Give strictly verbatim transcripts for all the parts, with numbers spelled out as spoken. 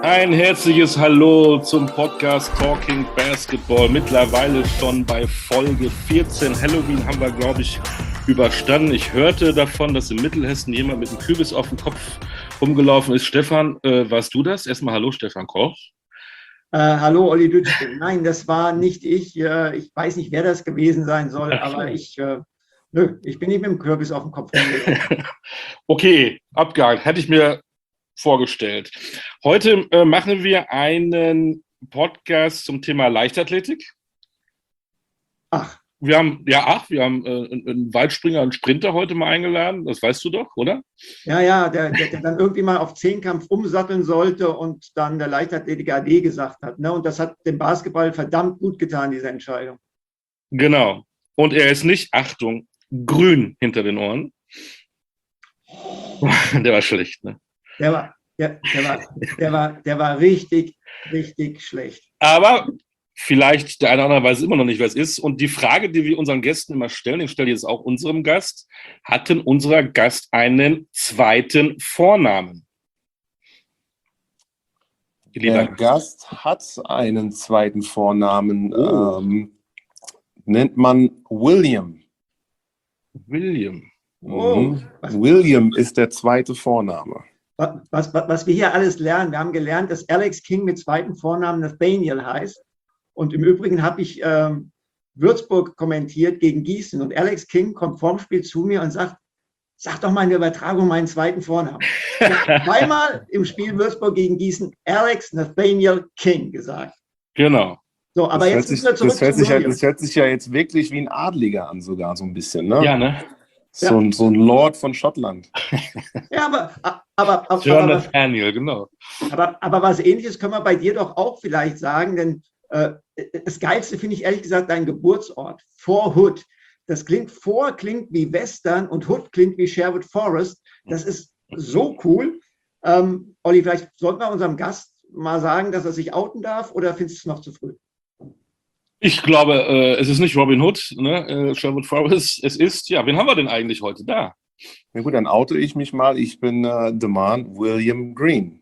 Ein herzliches Hallo zum Podcast Talking Basketball. Mittlerweile schon bei Folge vierzehn. Halloween haben wir, glaube ich, überstanden. Ich hörte davon, dass in Mittelhessen jemand mit einem Kürbis auf dem Kopf rumgelaufen ist. Stefan, äh, warst du das? Erstmal hallo, Stefan Koch. Äh, hallo, Olli Dütschke. Nein, das war nicht ich. Äh, ich weiß nicht, wer das gewesen sein soll, aber ich, äh, nö, ich bin nicht mit dem Kürbis auf dem Kopf rumgelaufen. Okay, abgehakt. Hätte ich mir vorgestellt. Heute äh, machen wir einen Podcast zum Thema Leichtathletik. Ach. Wir haben, ja, ach, wir haben äh, einen Weitspringer, einen Sprinter heute mal eingeladen. Das weißt du doch, oder? Ja, ja, der, der, der dann irgendwie mal auf Zehnkampf umsatteln sollte und dann der Leichtathletik A D gesagt hat. Ne? Und das hat dem Basketball verdammt gut getan, diese Entscheidung. Genau. Und er ist nicht, Achtung, grün hinter den Ohren. Der war schlecht, ne? Der war, der, der, war, der, war, der war richtig, richtig schlecht. Aber vielleicht der eine oder andere weiß immer noch nicht, wer es ist. Und die Frage, die wir unseren Gästen immer stellen, ich stelle jetzt auch unserem Gast, hat denn unser Gast einen zweiten Vornamen? Der Gast hat einen zweiten Vornamen, oh. ähm, nennt man William. William. Oh. Mhm. William ist der zweite Vorname. Was, was, was wir hier alles lernen, wir haben gelernt, dass Alex King mit zweiten Vornamen Nathaniel heißt. Und im Übrigen habe ich ähm, Würzburg kommentiert gegen Gießen. Und Alex King kommt vorm Spiel zu mir und sagt, sag doch mal in der Übertragung meinen zweiten Vornamen. Ich habe zweimal im Spiel Würzburg gegen Gießen Alex Nathaniel King gesagt. Genau. So, aber das jetzt sich, müssen wir zurück das hört, zu sich ja, das hört sich ja jetzt wirklich wie ein Adliger an, sogar so ein bisschen, ne? Ja, ne? So, ja. ein, so ein Lord von Schottland. Ja, aber, aber, aber, John aber, Nathaniel, genau. Aber, aber was Ähnliches können wir bei dir doch auch vielleicht sagen, denn äh, das Geilste finde ich ehrlich gesagt dein Geburtsort, Fort Hood. Das klingt, Fort klingt wie Western und Hood klingt wie Sherwood Forest. Das ist so cool. Ähm, Olli, vielleicht sollten wir unserem Gast mal sagen, dass er sich outen darf, oder findest du es noch zu früh? Ich glaube, äh, es ist nicht Robin Hood, ne? äh, Sherwood Forest. Es ist, ja, wen haben wir denn eigentlich heute da? Na gut, dann oute ich mich mal. Ich bin äh, der Mann William Green.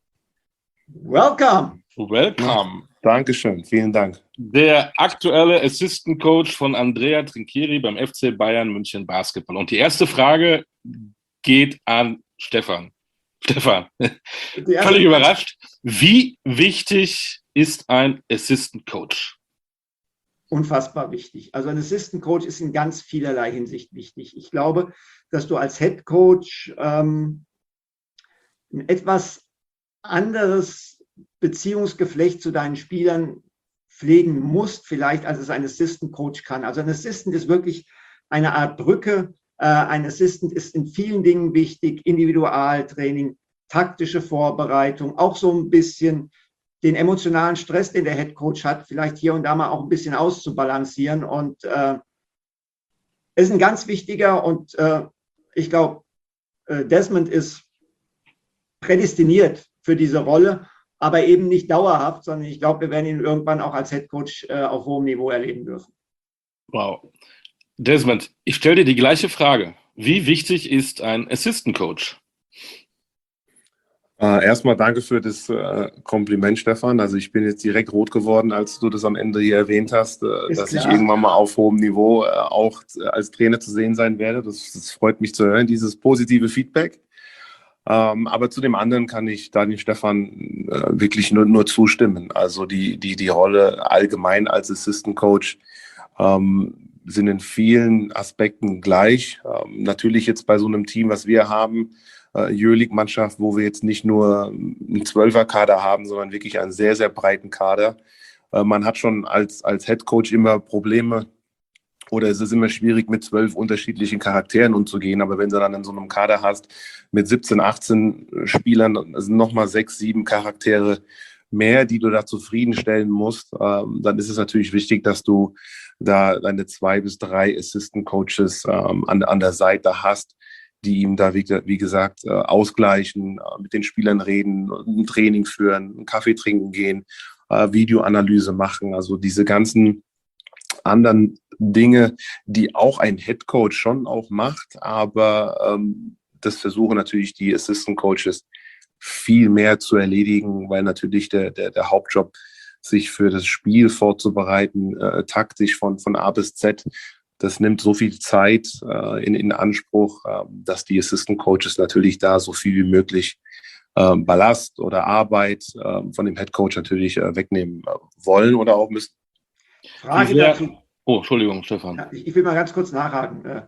Welcome. Welcome. Dankeschön, vielen Dank. Der aktuelle Assistant Coach von Andrea Trinchieri beim F C Bayern München Basketball. Und die erste Frage geht an Stefan. Stefan, völlig überrascht. Wie wichtig ist ein Assistant Coach? Unfassbar wichtig. Also ein Assistant Coach ist in ganz vielerlei Hinsicht wichtig. Ich glaube, dass du als Head Coach ähm, ein etwas anderes Beziehungsgeflecht zu deinen Spielern pflegen musst, vielleicht als es ein Assistant Coach kann. Also ein Assistant ist wirklich eine Art Brücke. Äh, ein Assistant ist in vielen Dingen wichtig, Individualtraining, taktische Vorbereitung, auch so ein bisschen den emotionalen Stress, den der Head Coach hat, vielleicht hier und da mal auch ein bisschen auszubalancieren. Und äh, ist ein ganz wichtiger, und äh, ich glaube, äh, Desmond ist prädestiniert für diese Rolle, aber eben nicht dauerhaft, sondern ich glaube, wir werden ihn irgendwann auch als Head Coach äh, auf hohem Niveau erleben dürfen. Wow. Desmond, ich stelle dir die gleiche Frage. Wie wichtig ist ein Assistant Coach? Uh, erstmal danke für das uh, Kompliment, Stefan. Also ich bin jetzt direkt rot geworden, als du das am Ende hier erwähnt hast, uh, dass klar. ich irgendwann mal auf hohem Niveau uh, auch als Trainer zu sehen sein werde. Das, das freut mich zu hören, dieses positive Feedback. Um, aber zu dem anderen kann ich Daniel Stefan uh, wirklich nur, nur zustimmen. Also die, die, die Rolle allgemein als Assistant Coach um, sind in vielen Aspekten gleich. Um, natürlich jetzt bei so einem Team, was wir haben, Euroleague-Mannschaft, wo wir jetzt nicht nur einen Zwölfer-Kader haben, sondern wirklich einen sehr, sehr breiten Kader. Man hat schon als, als Head-Coach immer Probleme oder es ist immer schwierig, mit zwölf unterschiedlichen Charakteren umzugehen. Aber wenn du dann in so einem Kader hast mit siebzehn, achtzehn Spielern, sind nochmal sechs, sieben Charaktere mehr, die du da zufriedenstellen musst, dann ist es natürlich wichtig, dass du da deine zwei bis drei Assistant-Coaches an, an der Seite hast, die ihm da, wie, wie gesagt, äh, ausgleichen, äh, mit den Spielern reden, ein Training führen, einen Kaffee trinken gehen, äh, Videoanalyse machen. Also diese ganzen anderen Dinge, die auch ein Headcoach schon auch macht, aber ähm, das versuchen natürlich die Assistant Coaches viel mehr zu erledigen, weil natürlich der, der, der Hauptjob, sich für das Spiel vorzubereiten, äh, taktisch von, von A bis Z, das nimmt so viel Zeit äh, in, in Anspruch, äh, dass die Assistant Coaches natürlich da so viel wie möglich äh, Ballast oder Arbeit äh, von dem Head Coach natürlich äh, wegnehmen äh, wollen oder auch müssen. Frage dazu. Oh, Entschuldigung, Stefan. Ja, ich, ich will mal ganz kurz nachhaken.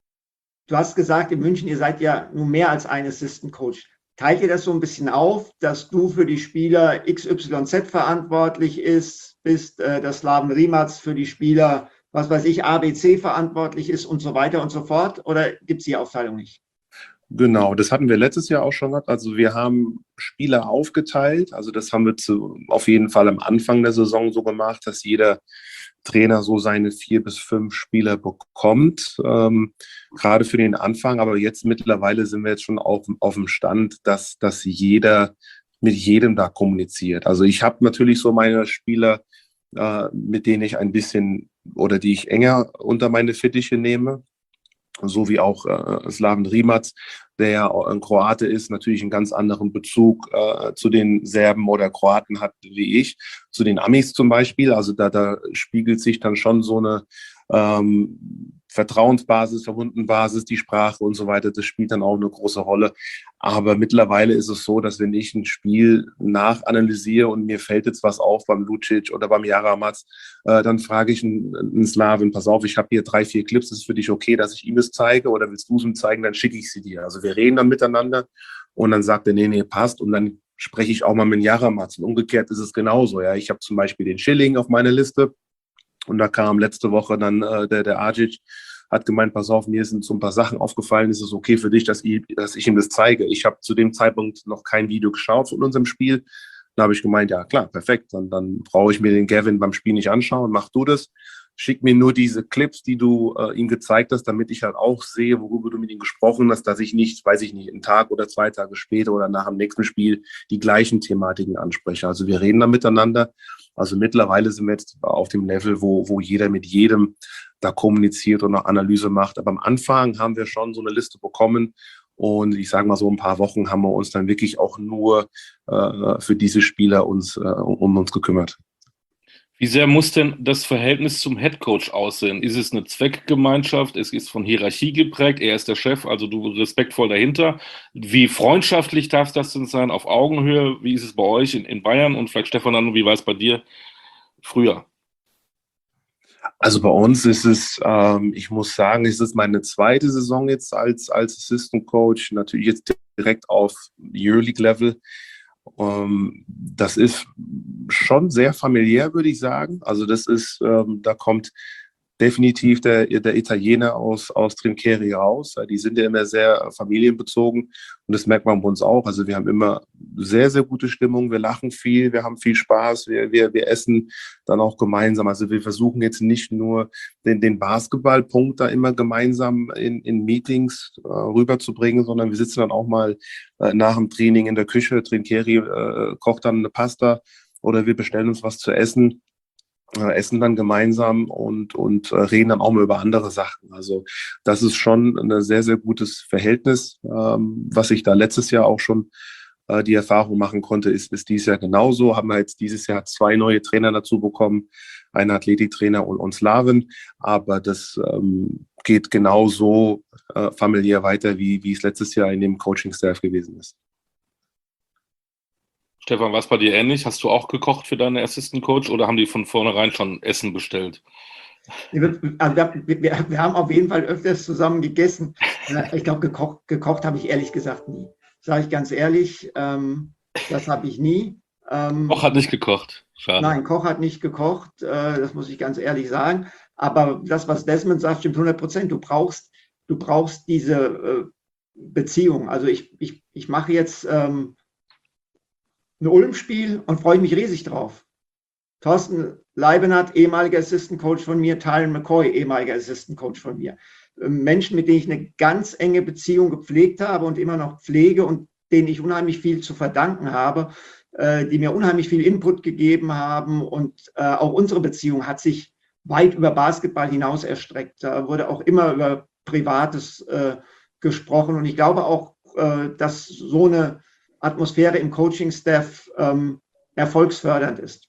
Du hast gesagt, in München, ihr seid ja nur mehr als ein Assistant Coach. Teilt ihr das so ein bisschen auf, dass du für die Spieler X Y Z verantwortlich ist, bist, äh, dass Slaven Rimac für die Spieler, was weiß ich, A B C verantwortlich ist und so weiter und so fort? Oder gibt es die Aufteilung nicht? Genau, das hatten wir letztes Jahr auch schon gehabt. Also wir haben Spieler aufgeteilt. Also das haben wir zu, auf jeden Fall am Anfang der Saison so gemacht, dass jeder Trainer so seine vier bis fünf Spieler bekommt, ähm, gerade für den Anfang. Aber jetzt mittlerweile sind wir jetzt schon auf, auf dem Stand, dass, dass jeder mit jedem da kommuniziert. Also ich habe natürlich so meine Spieler, äh, mit denen ich ein bisschen oder die ich enger unter meine Fittiche nehme. So wie auch äh, Slaven Rimac, der ja ein Kroate ist, natürlich einen ganz anderen Bezug äh, zu den Serben oder Kroaten hat wie ich, zu den Amis zum Beispiel. Also da, da spiegelt sich dann schon so eine ähm, Vertrauensbasis, Verbundenbasis, die Sprache und so weiter, das spielt dann auch eine große Rolle. Aber mittlerweile ist es so, dass wenn ich ein Spiel nachanalysiere und mir fällt jetzt was auf beim Lucic oder beim Jaramac, äh, dann frage ich einen, einen Slaven, pass auf, ich habe hier drei, vier Clips, ist es für dich okay, dass ich ihm das zeige oder willst du es ihm zeigen, dann schicke ich sie dir. Also wir reden dann miteinander und dann sagt er, nee, nee, passt und dann spreche ich auch mal mit Jaramac. Und umgekehrt ist es genauso. Ja, ich habe zum Beispiel den Schilling auf meiner Liste. Und da kam letzte Woche dann äh, der, der Ajic, hat gemeint, pass auf, mir sind so ein paar Sachen aufgefallen, ist es okay für dich, dass ich, dass ich ihm das zeige? Ich habe zu dem Zeitpunkt noch kein Video geschaut von unserem Spiel. Da habe ich gemeint, ja klar, perfekt, dann, dann brauche ich mir den Gavin beim Spiel nicht anschauen, mach du das. Schick mir nur diese Clips, die du äh, ihm gezeigt hast, damit ich halt auch sehe, worüber du mit ihm gesprochen hast, dass ich nicht, weiß ich nicht, einen Tag oder zwei Tage später oder nach dem nächsten Spiel die gleichen Thematiken anspreche. Also wir reden da miteinander. Also mittlerweile sind wir jetzt auf dem Level, wo, wo jeder mit jedem da kommuniziert und eine Analyse macht. Aber am Anfang haben wir schon so eine Liste bekommen und ich sage mal so ein paar Wochen haben wir uns dann wirklich auch nur äh, für diese Spieler uns, äh, um uns gekümmert. Wie sehr muss denn das Verhältnis zum Headcoach aussehen? Ist es eine Zweckgemeinschaft? Es ist von Hierarchie geprägt. Er ist der Chef, also du respektvoll dahinter. Wie freundschaftlich darf das denn sein? Auf Augenhöhe? Wie ist es bei euch in, in Bayern? Und vielleicht Stefan, dann, wie war es bei dir früher? Also bei uns ist es, ähm, ich muss sagen, es ist meine zweite Saison jetzt als, als Assistant Coach. Natürlich jetzt direkt auf Euroleague-Level. Um, das ist schon sehr familiär, würde ich sagen. Also das ist, ähm, da kommt definitiv der, der Italiener aus, aus Trinchieri raus. Die sind ja immer sehr familienbezogen und das merkt man bei uns auch. Also wir haben immer sehr, sehr gute Stimmung. Wir lachen viel, wir haben viel Spaß, wir, wir, wir essen dann auch gemeinsam. Also wir versuchen jetzt nicht nur den, den Basketballpunkt da immer gemeinsam in, in Meetings äh, rüberzubringen, sondern wir sitzen dann auch mal äh, nach dem Training in der Küche. Trinchieri äh, kocht dann eine Pasta oder wir bestellen uns was zu essen. Essen dann gemeinsam und, und reden dann auch mal über andere Sachen. Also das ist schon ein sehr, sehr gutes Verhältnis. Ähm, was ich da letztes Jahr auch schon äh, die Erfahrung machen konnte, ist, ist dieses Jahr genauso. Haben wir jetzt dieses Jahr zwei neue Trainer dazu bekommen, einen Athletiktrainer und, und Slaven. Aber das ähm, geht genauso äh, familiär weiter, wie, wie es letztes Jahr in dem Coaching-Staff gewesen ist. Stefan, war es bei dir ähnlich? Hast du auch gekocht für deine Assistant Coach oder haben die von vornherein schon Essen bestellt? Also wir, wir, wir haben auf jeden Fall öfters zusammen gegessen. Ich glaube, gekocht, gekocht habe ich ehrlich gesagt nie. Sage ich ganz ehrlich, ähm, das habe ich nie. Ähm, Koch hat nicht gekocht. Schade. Nein, Koch hat nicht gekocht, äh, das muss ich ganz ehrlich sagen. Aber das, was Desmond sagt, stimmt hundert Prozent. Du brauchst, du brauchst diese äh, Beziehung. Also ich, ich, ich mache jetzt ähm, ein Ulm-Spiel und freue mich riesig drauf. Thorsten Leibenhardt, ehemaliger Assistant Coach von mir, Tylen McCoy, ehemaliger Assistant Coach von mir. Menschen, mit denen ich eine ganz enge Beziehung gepflegt habe und immer noch pflege und denen ich unheimlich viel zu verdanken habe, die mir unheimlich viel Input gegeben haben. Und auch unsere Beziehung hat sich weit über Basketball hinaus erstreckt. Da wurde auch immer über Privates gesprochen. Und ich glaube auch, dass so eine Atmosphäre im Coaching-Staff ähm, erfolgsfördernd ist.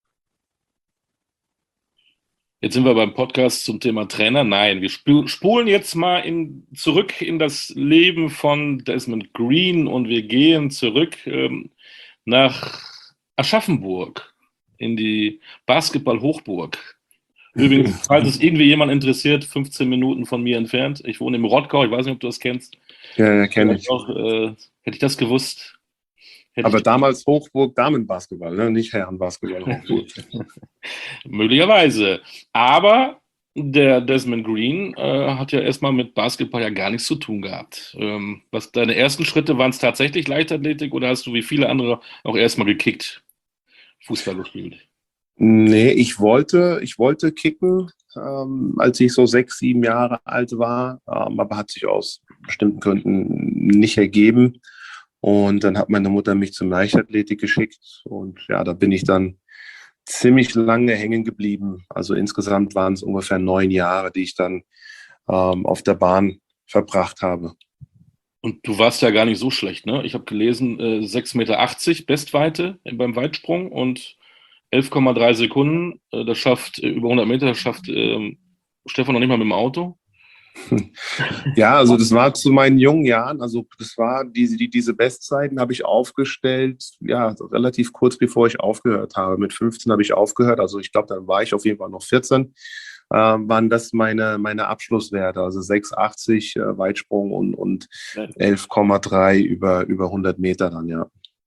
Jetzt sind wir beim Podcast zum Thema Trainer. Nein, wir spulen jetzt mal in, zurück in das Leben von Desmond Green und wir gehen zurück ähm, nach Aschaffenburg, in die Basketball-Hochburg. Übrigens, falls es irgendwie jemand interessiert, fünfzehn Minuten von mir entfernt. Ich wohne im Rottgau, ich weiß nicht, ob du das kennst. Ja, ja kenne ich. Auch, äh, hätte ich das gewusst. Aber damals Hochburg Damenbasketball, ne? Nicht Herrenbasketball. Hochburg. Möglicherweise. Aber der Desmond Green äh, hat ja erstmal mit Basketball ja gar nichts zu tun gehabt. Ähm, was deine ersten Schritte, waren es tatsächlich Leichtathletik oder hast du wie viele andere auch erstmal gekickt, Fußball gespielt? Nee, ich wollte, ich wollte kicken, ähm, als ich so sechs, sieben Jahre alt war, ähm, aber hat sich aus bestimmten Gründen nicht ergeben. Und dann hat meine Mutter mich zum Leichtathletik geschickt und ja, da bin ich dann ziemlich lange hängen geblieben. Also insgesamt waren es ungefähr neun Jahre, die ich dann ähm, auf der Bahn verbracht habe. Und du warst ja gar nicht so schlecht, ne? Ich habe gelesen, äh, sechs Komma achtzig Meter Bestweite beim Weitsprung und elf Komma drei Sekunden. Äh, das schafft äh, über hundert Meter, das schafft äh, Stefan noch nicht mal mit dem Auto. Ja, also das war zu meinen jungen Jahren, also das war diese, die, diese Bestzeiten habe ich aufgestellt, ja, relativ kurz bevor ich aufgehört habe. Mit fünfzehn habe ich aufgehört, also ich glaube, dann war ich auf jeden Fall noch vierzehn, äh, waren das meine, meine Abschlusswerte, also sechs Komma achtzig äh, Weitsprung und, und elf Komma drei über, über hundert Meter dann, ja.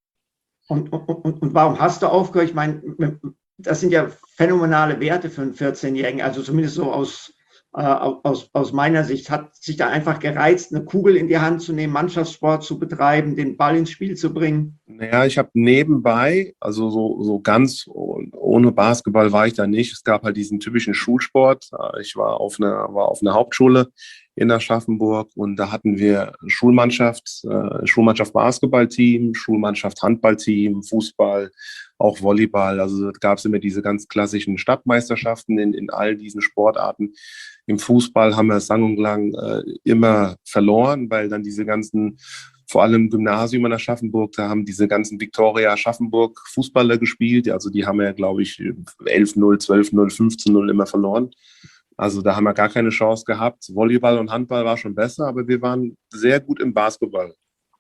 Und, und, und warum hast du aufgehört? Ich meine, das sind ja phänomenale Werte für einen vierzehnjährigen, also zumindest so aus Aus, aus meiner Sicht hat sich da einfach gereizt, eine Kugel in die Hand zu nehmen, Mannschaftssport zu betreiben, den Ball ins Spiel zu bringen. Naja, ich habe nebenbei, also so, so ganz ohne Basketball war ich da nicht. Es gab halt diesen typischen Schulsport. Ich war auf einer, war auf einer Hauptschule in Aschaffenburg und da hatten wir Schulmannschaft, äh, Schulmannschaft Basketballteam, Schulmannschaft Handballteam, Fußball, auch Volleyball. Also da gab es immer diese ganz klassischen Stadtmeisterschaften in, in all diesen Sportarten. Im Fußball haben wir sang- und klang äh, immer verloren, weil dann diese ganzen, vor allem im Gymnasium in Aschaffenburg, da haben diese ganzen Viktoria Aschaffenburg Fußballer gespielt. Also die haben ja, glaube ich, elf null, zwölf null, fünfzehn null immer verloren. Also da haben wir gar keine Chance gehabt. Volleyball und Handball war schon besser, aber wir waren sehr gut im Basketball.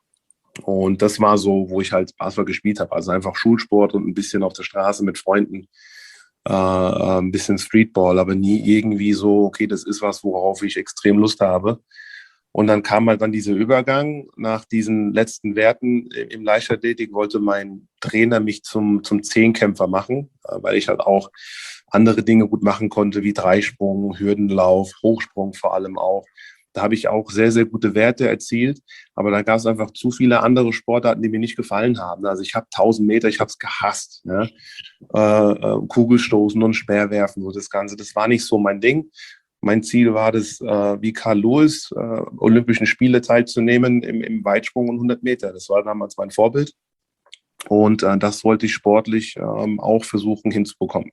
Und das war so, wo ich halt Basketball gespielt habe. Also einfach Schulsport und ein bisschen auf der Straße mit Freunden. Äh, ein bisschen Streetball, aber nie irgendwie so, okay, das ist was, worauf ich extrem Lust habe. Und dann kam halt dann dieser Übergang. Nach diesen letzten Werten im Leichtathletik wollte mein Trainer mich zum, zum Zehnkämpfer machen, weil ich halt auch andere Dinge gut machen konnte, wie Dreisprung, Hürdenlauf, Hochsprung vor allem auch. Da habe ich auch sehr, sehr gute Werte erzielt. Aber da gab es einfach zu viele andere Sportarten, die mir nicht gefallen haben. Also ich habe tausend Meter, ich habe es gehasst. Ne? Äh, äh, Kugelstoßen und Speerwerfen, so das Ganze. Das war nicht so mein Ding. Mein Ziel war das, äh, wie Carl Lewis, äh, Olympischen Spiele teilzunehmen im, im Weitsprung und hundert Meter. Das war damals mein Vorbild. Und äh, das wollte ich sportlich ähm, auch versuchen hinzubekommen.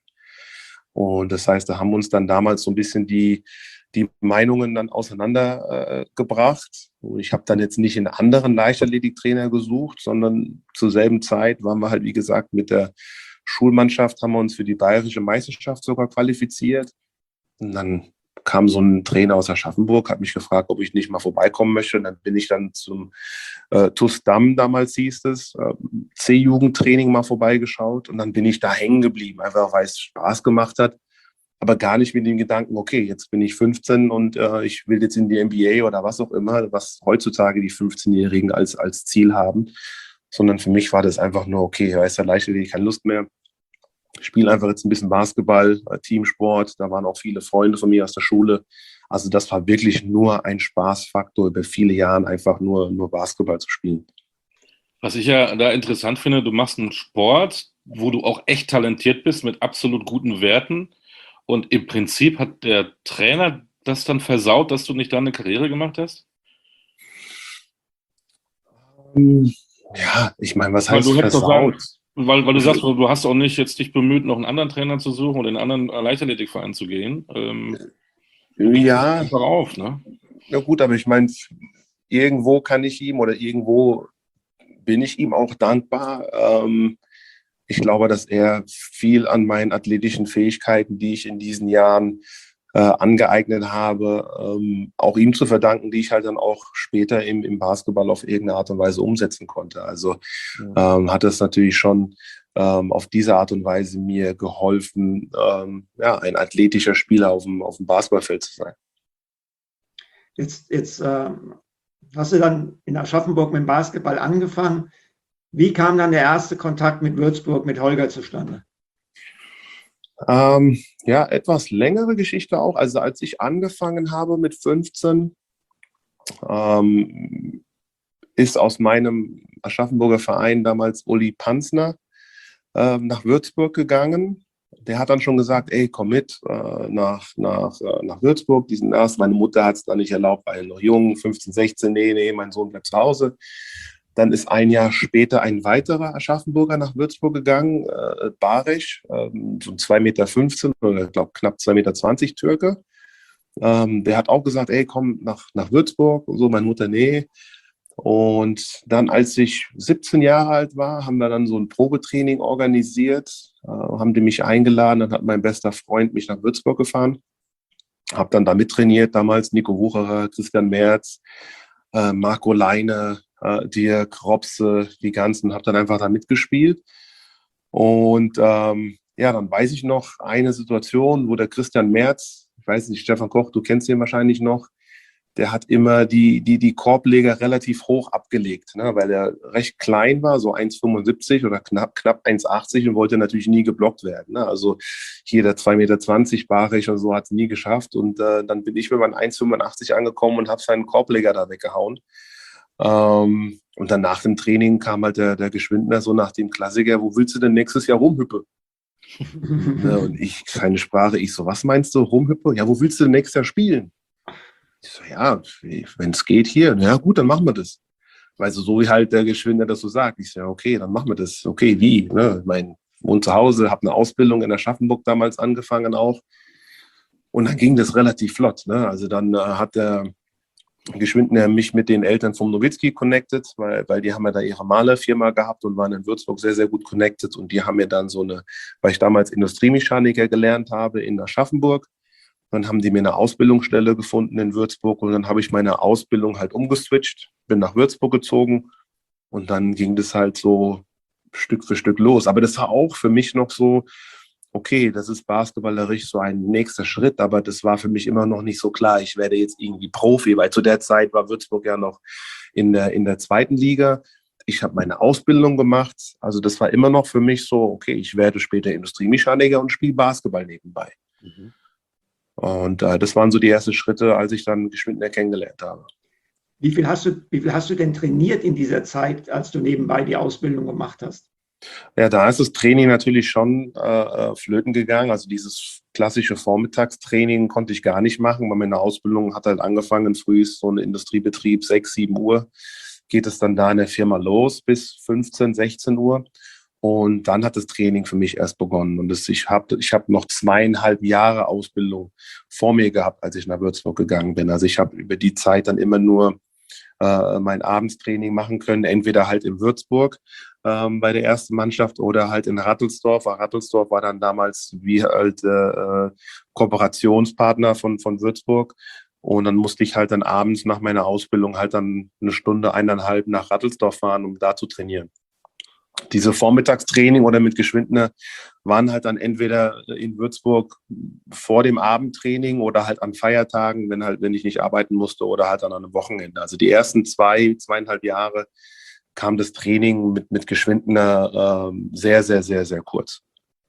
Und das heißt, da haben uns dann damals so ein bisschen die, die Meinungen dann auseinandergebracht. Äh, ich habe dann jetzt nicht einen anderen Leichtathletiktrainer gesucht, sondern zur selben Zeit waren wir halt, wie gesagt, mit der Schulmannschaft, haben wir uns für die bayerische Meisterschaft sogar qualifiziert. Und dann kam so ein Trainer aus Aschaffenburg, hat mich gefragt, ob ich nicht mal vorbeikommen möchte. Und dann bin ich dann zum äh, T U S Damm, damals hieß es, äh, C-Jugendtraining mal vorbeigeschaut. Und dann bin ich da hängen geblieben, einfach weil es Spaß gemacht hat. Aber gar nicht mit dem Gedanken, okay, jetzt bin ich fünfzehn und äh, ich will jetzt in die N B A oder was auch immer, was heutzutage die fünfzehnjährigen als, als Ziel haben. Sondern für mich war das einfach nur, okay, da ist ja Leichtathletik, keine Lust mehr. Ich spiele einfach jetzt ein bisschen Basketball, Teamsport. Da waren auch viele Freunde von mir aus der Schule. Also das war wirklich nur ein Spaßfaktor, über viele Jahre einfach nur, nur Basketball zu spielen. Was ich ja da interessant finde, du machst einen Sport, wo du auch echt talentiert bist, mit absolut guten Werten. Und im Prinzip hat der Trainer das dann versaut, dass du nicht da eine Karriere gemacht hast? Ja, ich meine, was heißt du versaut? Weil, weil du sagst, du hast auch nicht jetzt dich bemüht, noch einen anderen Trainer zu suchen oder in einen anderen Leichtathletikverein zu gehen. Ähm, ja, einfach auf, ne? Ja gut, aber ich meine, irgendwo kann ich ihm oder irgendwo bin ich ihm auch dankbar. Ähm, ich glaube, dass er viel an meinen athletischen Fähigkeiten, die ich in diesen Jahren äh, angeeignet habe, ähm, auch ihm zu verdanken, die ich halt dann auch später im, im Basketball auf irgendeine Art und Weise umsetzen konnte. Also ja. ähm, hat es natürlich schon ähm, auf diese Art und Weise mir geholfen, ähm, ja, ein athletischer Spieler auf dem, auf dem Basketballfeld zu sein. Jetzt, jetzt äh, hast du dann in Aschaffenburg mit dem Basketball angefangen. Wie kam dann der erste Kontakt mit Würzburg, mit Holger zustande? Ähm, ja, etwas längere Geschichte auch. Also als ich angefangen habe mit fünfzehn, ähm, ist aus meinem Aschaffenburger Verein damals Uli Panzner ähm, nach Würzburg gegangen. Der hat dann schon gesagt, ey, komm mit äh, nach, nach, äh, nach Würzburg. Diesen erst, meine Mutter hat es dann nicht erlaubt, weil noch jung, fünfzehn, sechzehn, nee, nee, mein Sohn bleibt zu Hause. Dann ist ein Jahr später ein weiterer Aschaffenburger nach Würzburg gegangen, äh, Barisch, ähm, so zwei Meter fünfzehn oder ich glaube knapp zwei Meter zwanzig Türke. Ähm, der hat auch gesagt, ey, komm nach, nach Würzburg. Und so, meine Mutter, nee. Und dann, als ich siebzehn Jahre alt war, haben wir dann so ein Probetraining organisiert, äh, haben die mich eingeladen. Dann hat mein bester Freund mich nach Würzburg gefahren. Habe dann da mittrainiert, damals Nico Wucherer, Christian Merz, äh, Marco Leine, äh, Dirk, Robse, die ganzen, habe dann einfach da mitgespielt. Und ähm, ja, dann weiß ich noch eine Situation, wo der Christian Merz, ich weiß nicht, Stefan Koch, du kennst ihn wahrscheinlich noch, der hat immer die, die, die Korbleger relativ hoch abgelegt, ne, weil er recht klein war, so eins Komma fünfundsiebzig oder knapp, knapp eins Komma achtzig und wollte natürlich nie geblockt werden. Ne. Also hier der zwei Meter zwanzig Barisch und so hat es nie geschafft. Und äh, dann bin ich mit meinem eins Komma fünfundachtzig angekommen und habe seinen Korbleger da weggehauen. Ähm, und dann nach dem Training kam halt der, der Geschwindner so nach dem Klassiker, wo willst du denn nächstes Jahr rumhüppe? Ne, und ich, keine Sprache, ich so, was meinst du, rumhüppe? Ja, wo willst du denn nächstes Jahr spielen? Ich so, ja, wenn es geht hier, ja gut, dann machen wir das. Weil so, so wie halt der Geschwindner das so sagt. Ich so, ja, okay, dann machen wir das. Okay, wie? Ne? Ich meine, wohne zu Hause, habe eine Ausbildung in Aschaffenburg damals angefangen auch. Und dann ging das relativ flott. Ne? Also dann äh, hat der Geschwindner mich mit den Eltern vom Nowitzki connected, weil, weil die haben ja da ihre Malerfirma gehabt und waren in Würzburg sehr, sehr gut connected. Und die haben mir dann so eine, weil ich damals Industriemechaniker gelernt habe in Aschaffenburg, dann haben die mir eine Ausbildungsstelle gefunden in Würzburg und dann habe ich meine Ausbildung halt umgeswitcht, bin nach Würzburg gezogen und dann ging das halt so Stück für Stück los. Aber das war auch für mich noch so, okay, das ist basketballerisch so ein nächster Schritt, aber das war für mich immer noch nicht so klar, ich werde jetzt irgendwie Profi, weil zu der Zeit war Würzburg ja noch in der, in der zweiten Liga. Ich habe meine Ausbildung gemacht, also das war immer noch für mich so, okay, ich werde später Industriemechaniker und spiele Basketball nebenbei. Mhm. Und äh, das waren so die ersten Schritte, als ich dann Geschwindner kennengelernt habe. Wie viel hast du, wie viel hast du denn trainiert in dieser Zeit, als du nebenbei die Ausbildung gemacht hast? Ja, da ist das Training natürlich schon äh, flöten gegangen. Also dieses klassische Vormittagstraining konnte ich gar nicht machen, weil meine Ausbildung hat halt angefangen, früh ist so ein Industriebetrieb, sechs, sieben Uhr geht es dann da in der Firma los bis fünfzehn, sechzehn Uhr. Und dann hat das Training für mich erst begonnen. Und das, ich habe ich hab noch zweieinhalb Jahre Ausbildung vor mir gehabt, als ich nach Würzburg gegangen bin. Also ich habe über die Zeit dann immer nur äh, mein Abendstraining machen können, entweder halt in Würzburg ähm, bei der ersten Mannschaft oder halt in Rattelsdorf. Rattelsdorf war dann damals wie halt äh, Kooperationspartner von, von Würzburg. Und dann musste ich halt dann abends nach meiner Ausbildung halt dann eine Stunde, eineinhalb nach Rattelsdorf fahren, um da zu trainieren. Diese Vormittagstraining oder mit Geschwindner waren halt dann entweder in Würzburg vor dem Abendtraining oder halt an Feiertagen, wenn halt, wenn ich nicht arbeiten musste oder halt dann an einem Wochenende. Also die ersten zwei, zweieinhalb Jahre kam das Training mit, mit Geschwindner ähm, sehr, sehr, sehr, sehr kurz.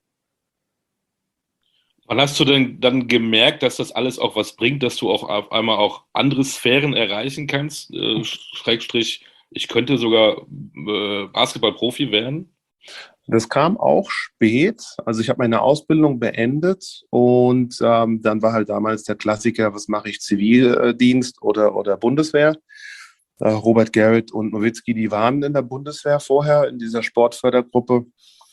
Wann hast du denn dann gemerkt, dass das alles auch was bringt, dass du auch auf einmal auch andere Sphären erreichen kannst? Äh, Schrägstrich, ich könnte sogar äh, Basketball-Profi werden? Das kam auch spät. Also ich habe meine Ausbildung beendet und ähm, dann war halt damals der Klassiker, was mache ich, Zivildienst oder, oder Bundeswehr. Äh, Robert Garrett und Nowitzki, die waren in der Bundeswehr vorher, in dieser Sportfördergruppe.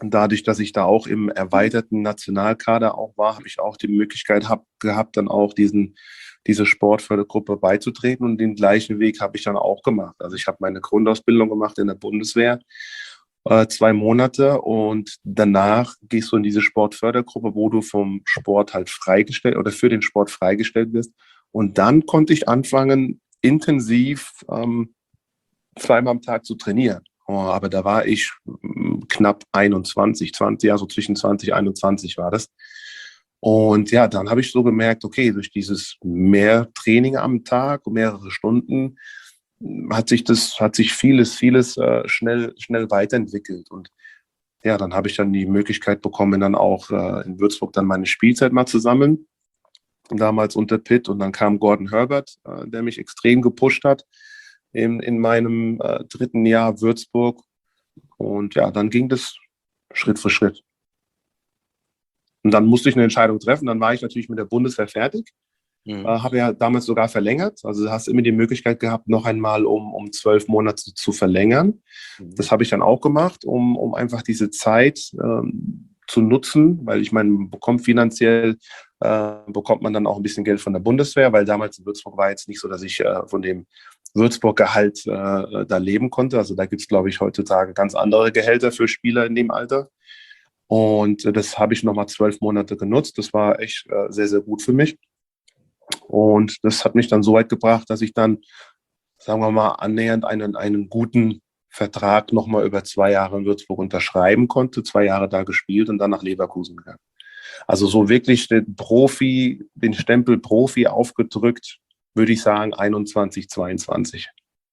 dadurch, dass ich da auch im erweiterten Nationalkader auch war, habe ich auch die Möglichkeit hab, gehabt, dann auch diesen, diese Sportfördergruppe beizutreten. Und den gleichen Weg habe ich dann auch gemacht. Also ich habe meine Grundausbildung gemacht in der Bundeswehr, äh, zwei Monate. Und danach gehst du in diese Sportfördergruppe, wo du vom Sport halt freigestellt oder für den Sport freigestellt wirst. Und dann konnte ich anfangen, intensiv ähm, zweimal am Tag zu trainieren. Oh, aber da war ich knapp einundzwanzig, zwanzig, ja, so zwischen zwanzig und einundzwanzig war das. Und ja, dann habe ich so gemerkt, okay, durch dieses mehr Training am Tag, mehrere Stunden, hat sich das, hat sich vieles, vieles äh, schnell, schnell weiterentwickelt. Und ja, dann habe ich dann die Möglichkeit bekommen, dann auch äh, in Würzburg dann meine Spielzeit mal zu sammeln. Damals unter Pitt, und dann kam Gordon Herbert, äh, der mich extrem gepusht hat in, in meinem äh, dritten Jahr Würzburg. Und ja, dann ging das Schritt für Schritt. Und dann musste ich eine Entscheidung treffen. Dann war ich natürlich mit der Bundeswehr fertig. Mhm. Äh, habe ja damals sogar verlängert. Also du hast immer die Möglichkeit gehabt, noch einmal um, um zwölf Monate zu verlängern. Mhm. Das habe ich dann auch gemacht, um, um einfach diese Zeit ähm, zu nutzen, weil ich meine, man bekommt finanziell, äh, bekommt man dann auch ein bisschen Geld von der Bundeswehr, weil damals in Würzburg war jetzt nicht so, dass ich äh, von dem Würzburg-Gehalt äh, da leben konnte. Also da gibt es, glaube ich, heutzutage ganz andere Gehälter für Spieler in dem Alter. Und äh, das habe ich nochmal zwölf Monate genutzt. Das war echt äh, sehr, sehr gut für mich. Und das hat mich dann so weit gebracht, dass ich dann, sagen wir mal, annähernd einen, einen guten Vertrag nochmal über zwei Jahre in Würzburg unterschreiben konnte, zwei Jahre da gespielt und dann nach Leverkusen gegangen. Also so wirklich den Profi, den Stempel Profi aufgedrückt, würde ich sagen, einundzwanzig, zweiundzwanzig.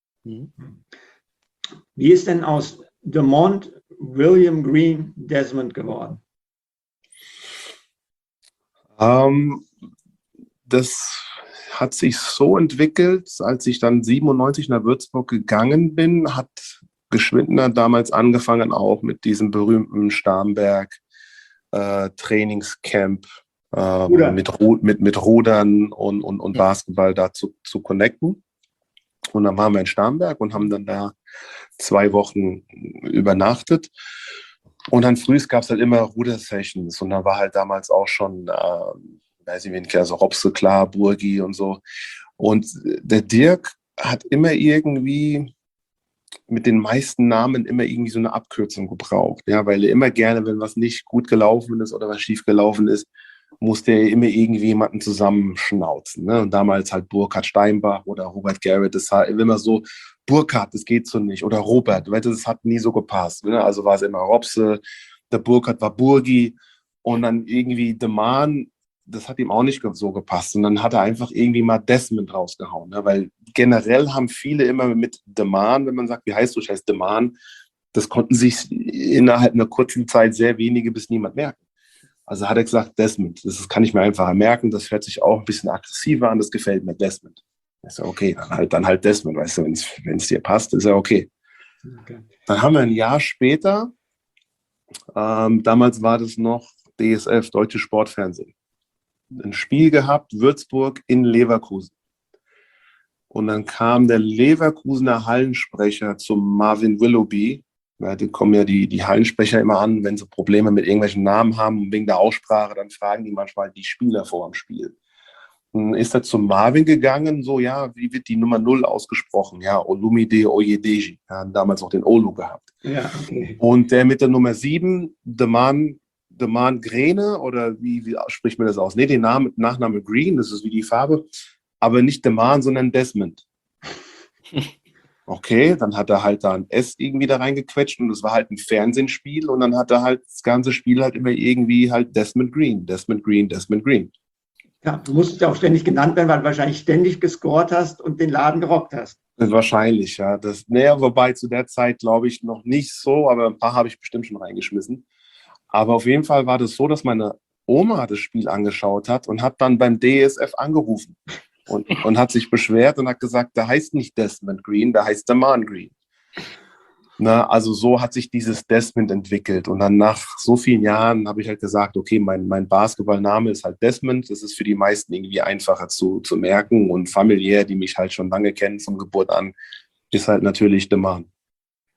Wie ist denn aus Demond, William Green, Desmond geworden? Ähm, das hat sich so entwickelt, als ich dann siebenundneunzig nach Würzburg gegangen bin, hat Geschwindner damals angefangen, auch mit diesem berühmten Starnberg äh, Trainingscamp äh, mit, Ru- mit, mit Rudern und, und, und Basketball da zu, zu connecten. Und dann waren wir in Starnberg und haben dann da zwei Wochen übernachtet. Und dann früh gab es halt immer Ruder-Sessions. Und da war halt damals auch schon, äh, weiß ich nicht, also Robse klar, Burgi und so. Und der Dirk hat immer irgendwie mit den meisten Namen immer irgendwie so eine Abkürzung gebraucht. Ja, weil er immer gerne, wenn was nicht gut gelaufen ist oder was schief gelaufen ist, musste er immer irgendwie jemanden zusammenschnauzen. Ne? Und damals halt Burkhard Steinbach oder Robert Garrett, das war immer so, Burkhard, das geht so nicht. Oder Robert, weil das hat nie so gepasst. Ne? Also war es immer Robse, der Burkhard war Burgi und dann irgendwie De Man, das hat ihm auch nicht so gepasst. Und dann hat er einfach irgendwie mal Desmond rausgehauen. Ne? Weil generell haben viele immer mit De Man, wenn man sagt, wie heißt du, ich heiße De Man, das konnten sich innerhalb einer kurzen Zeit sehr wenige bis niemand merken. Also hat er gesagt, Desmond, das kann ich mir einfach merken, das hört sich auch ein bisschen aggressiver an, das gefällt mir, Desmond. Ich so, okay, dann halt, dann halt Desmond, weißt du, wenn es dir passt, ist ja okay. okay. Dann haben wir ein Jahr später, ähm, damals war das noch D S F, Deutsche Sportfernsehen, ein Spiel gehabt, Würzburg in Leverkusen. Und dann kam der Leverkusener Hallensprecher zum Marvin Willoughby. Ja, die kommen ja die, die Hallensprecher immer an, wenn sie Probleme mit irgendwelchen Namen haben, wegen der Aussprache, dann fragen die manchmal die Spieler vor dem Spiel. Dann ist er zum Marvin gegangen, so, ja, wie wird die Nummer null ausgesprochen? Ja, Olumide Oyedeji. Wir haben damals auch den Olu gehabt. Ja, okay. Und der mit der Nummer sieben, Deman, Deman Grene, oder wie, wie spricht man das aus? Nee, den Namen, Nachname Green, das ist wie die Farbe, aber nicht Deman, sondern Desmond. Okay, dann hat er halt da ein S irgendwie da reingequetscht und das war halt ein Fernsehspiel und dann hat er halt das ganze Spiel halt immer irgendwie halt Desmond Green, Desmond Green, Desmond Green. Ja, du musstest ja auch ständig genannt werden, weil du wahrscheinlich ständig gescored hast und den Laden gerockt hast. Wahrscheinlich, ja. Das, naja, wobei zu der Zeit glaube ich noch nicht so, aber ein paar habe ich bestimmt schon reingeschmissen. Aber auf jeden Fall war das so, dass meine Oma das Spiel angeschaut hat und hat dann beim D S F angerufen. Und, und hat sich beschwert und hat gesagt, da heißt nicht Desmond Green, da heißt Deman Green. Na, also so hat sich dieses Desmond entwickelt. Und dann nach so vielen Jahren habe ich halt gesagt, okay, mein, mein Basketballname ist halt Desmond. Das ist für die meisten irgendwie einfacher zu, zu merken. Und familiär, die mich halt schon lange kennen von Geburt an, ist halt natürlich Deman.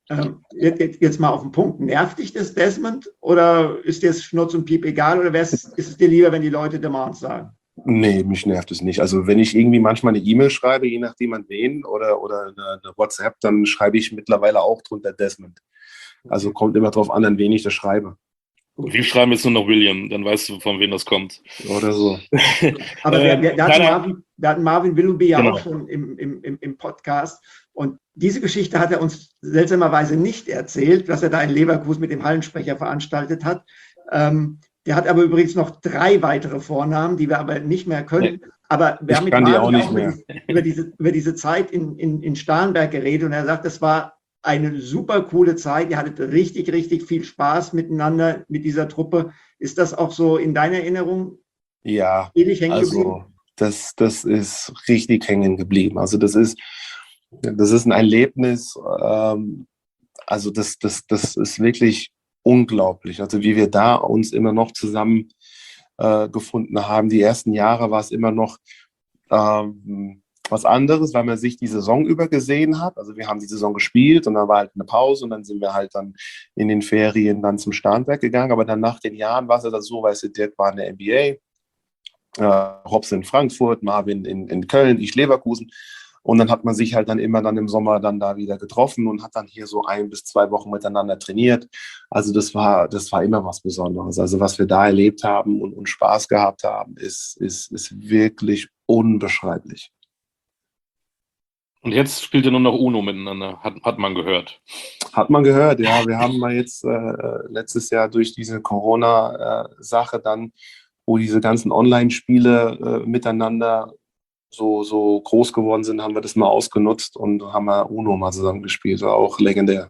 Ähm, jetzt, jetzt mal auf den Punkt. Nervt dich das, Desmond? Oder ist dir das Schnurz und Piep egal? Oder ist es dir lieber, wenn die Leute Demands sagen? Nee, mich nervt es nicht. Also wenn ich irgendwie manchmal eine E-Mail schreibe, je nachdem an wen, oder, oder eine, eine WhatsApp, dann schreibe ich mittlerweile auch drunter Desmond. Also kommt immer drauf an, an wen ich das schreibe. Wir schreiben jetzt nur noch William, dann weißt du, von wem das kommt. Oder so. Aber wir, wir, wir, hatten Kleiner- Marvin, wir hatten Marvin Willoughby ja Genau. auch schon im, im, im, im Podcast. Und diese Geschichte hat er uns seltsamerweise nicht erzählt, dass er da in Leverkusen mit dem Hallensprecher veranstaltet hat. Ähm, der hat aber übrigens noch drei weitere Vornamen, die wir aber nicht mehr können. Nee. Aber wir Ich haben mit kann die Marvin auch nicht auch über, mehr. die, über, diese, über diese Zeit in, in, in Starnberg geredet. Und er sagt, das war eine super coole Zeit. Ihr hattet richtig, richtig viel Spaß miteinander mit dieser Truppe. Ist das auch so in deiner Erinnerung Ja, ähnlich hängen geblieben? also das, das ist richtig hängen geblieben. Also das ist, das ist ein Erlebnis, ähm, also das, das, das ist wirklich unglaublich. Also wie wir da uns immer noch zusammen äh, gefunden haben. Die ersten Jahre war es immer noch ähm, was anderes, weil man sich die Saison über gesehen hat. Also wir haben die Saison gespielt und dann war halt eine Pause und dann sind wir halt dann in den Ferien dann zum Starnberg gegangen. Aber dann nach den Jahren war es dann so, weißt du, Dirk war in der N B A, äh, Hobbs in Frankfurt, Marvin in, in Köln, ich Leverkusen. Und dann hat man sich halt dann immer dann im Sommer dann da wieder getroffen und hat dann hier so ein bis zwei Wochen miteinander trainiert. Also das war, das war immer was Besonderes. Also was wir da erlebt haben und, und Spaß gehabt haben, ist, ist, ist wirklich unbeschreiblich. Und jetzt spielt ihr nur noch Uno miteinander, hat, hat man gehört. Hat man gehört, ja. Wir haben mal jetzt äh, letztes Jahr durch diese Corona-Sache dann, wo diese ganzen Online-Spiele äh, miteinander so, so groß geworden sind, haben wir das mal ausgenutzt und haben mal Uno mal zusammen gespielt. War auch legendär.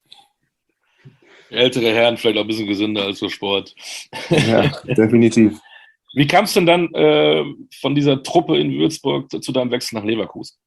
Ältere Herren vielleicht auch ein bisschen gesünder als so Sport. Ja, definitiv. Wie kam es denn dann äh, von dieser Truppe in Würzburg zu, zu deinem Wechsel nach Leverkusen?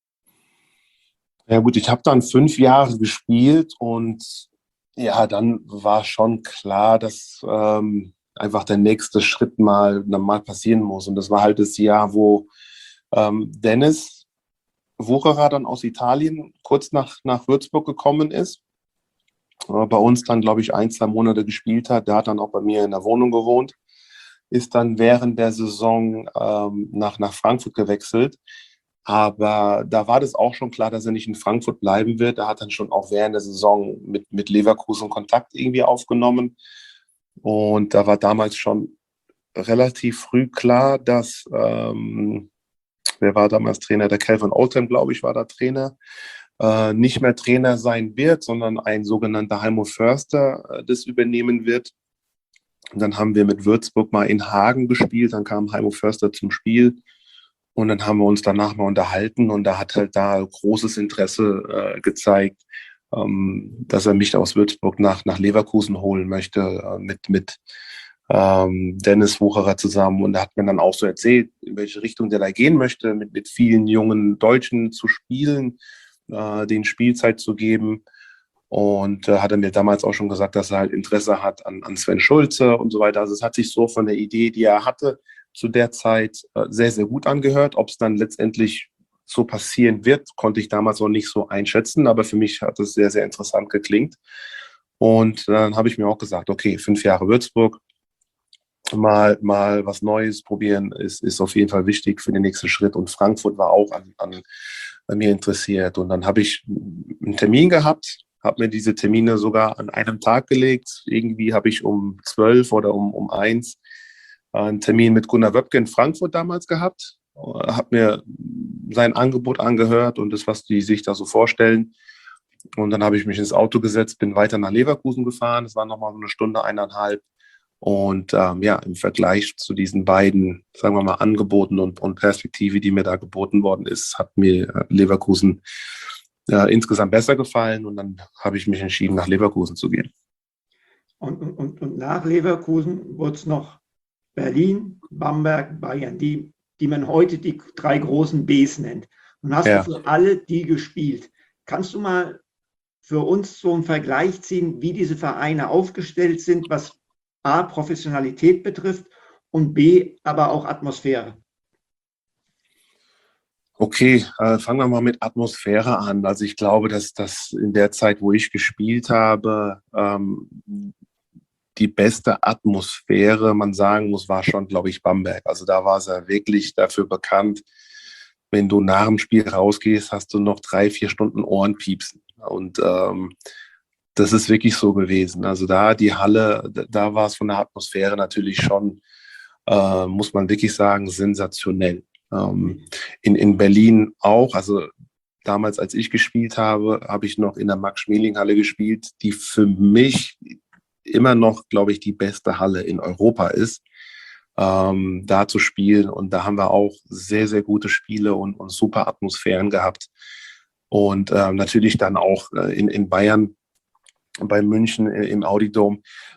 Ja gut, ich habe dann fünf Jahre gespielt und ja, dann war schon klar, dass ähm, einfach der nächste Schritt mal, mal passieren muss. Und das war halt das Jahr, wo ähm, Dennis Wucherer dann aus Italien kurz nach, nach Würzburg gekommen ist. Äh, bei uns dann, glaube ich, ein, zwei Monate gespielt hat. Der hat dann auch bei mir in der Wohnung gewohnt. Ist dann während der Saison ähm, nach, nach Frankfurt gewechselt. Aber da war das auch schon klar, dass er nicht in Frankfurt bleiben wird. Er hat dann schon auch während der Saison mit, mit Leverkusen Kontakt irgendwie aufgenommen. Und da war damals schon relativ früh klar, dass, ähm, wer war damals Trainer? Der Calvin Oldham, glaube ich, war da Trainer. Äh, nicht mehr Trainer sein wird, sondern ein sogenannter Heimo Förster äh, das übernehmen wird. Und dann haben wir mit Würzburg mal in Hagen gespielt. Dann kam Heimo Förster zum Spiel. Und dann haben wir uns danach mal unterhalten und da hat halt da großes Interesse äh, gezeigt, ähm, dass er mich aus Würzburg nach, nach Leverkusen holen möchte, äh, mit, mit ähm, Dennis Wucherer zusammen. Und er hat mir dann auch so erzählt, in welche Richtung der da gehen möchte, mit, mit vielen jungen Deutschen zu spielen, äh, denen Spielzeit zu geben. Und äh, hat er mir damals auch schon gesagt, dass er halt Interesse hat an, an Sven Schulze und so weiter. Also es hat sich so von der Idee, die er hatte, zu der Zeit äh, sehr, sehr gut angehört. Ob es dann letztendlich so passieren wird, konnte ich damals noch nicht so einschätzen, aber für mich hat es sehr, sehr interessant geklingt. Und dann habe ich mir auch gesagt, okay, fünf Jahre Würzburg, mal, mal was Neues probieren, ist, ist auf jeden Fall wichtig für den nächsten Schritt. Und Frankfurt war auch an, an, an mir interessiert. Und dann habe ich einen Termin gehabt, habe mir diese Termine sogar an einem Tag gelegt. Irgendwie habe ich um zwölf oder um, um eins einen Termin mit Gunnar Wöbke in Frankfurt damals gehabt, habe mir sein Angebot angehört und das, was die sich da so vorstellen. Und dann habe ich mich ins Auto gesetzt, bin weiter nach Leverkusen gefahren. Das war nochmal so eine Stunde, eineinhalb. Und ähm, ja, im Vergleich zu diesen beiden, sagen wir mal, Angeboten und, und Perspektive, die mir da geboten worden ist, hat mir Leverkusen äh, insgesamt besser gefallen. Und dann habe ich mich entschieden, nach Leverkusen zu gehen. Und, und, und nach Leverkusen wurde es noch Berlin, Bamberg, Bayern, die, die man heute die drei großen Bs nennt. Und hast ja. du für alle die gespielt. Kannst du mal für uns so einen Vergleich ziehen, wie diese Vereine aufgestellt sind, was A, Professionalität betrifft und B, aber auch Atmosphäre? Okay, äh, fangen wir mal mit Atmosphäre an. Also ich glaube, dass das in der Zeit, wo ich gespielt habe, ähm, die beste Atmosphäre, man sagen muss, war schon, glaube ich, Bamberg. Also da war es ja wirklich dafür bekannt, wenn du nach dem Spiel rausgehst, hast du noch drei, vier Stunden Ohrenpiepsen. Und ähm, das ist wirklich so gewesen. Also da die Halle, da, da war es von der Atmosphäre natürlich schon, äh, muss man wirklich sagen, sensationell. Ähm, in, in Berlin auch, also damals, als ich gespielt habe, habe ich noch in der Max-Schmeling-Halle gespielt, die für mich immer noch, glaube ich, die beste Halle in Europa ist, ähm, da zu spielen. Und da haben wir auch sehr, sehr gute Spiele und, und super Atmosphären gehabt. Und ähm, natürlich dann auch äh, in, in Bayern, bei München äh, im Audi-Dome,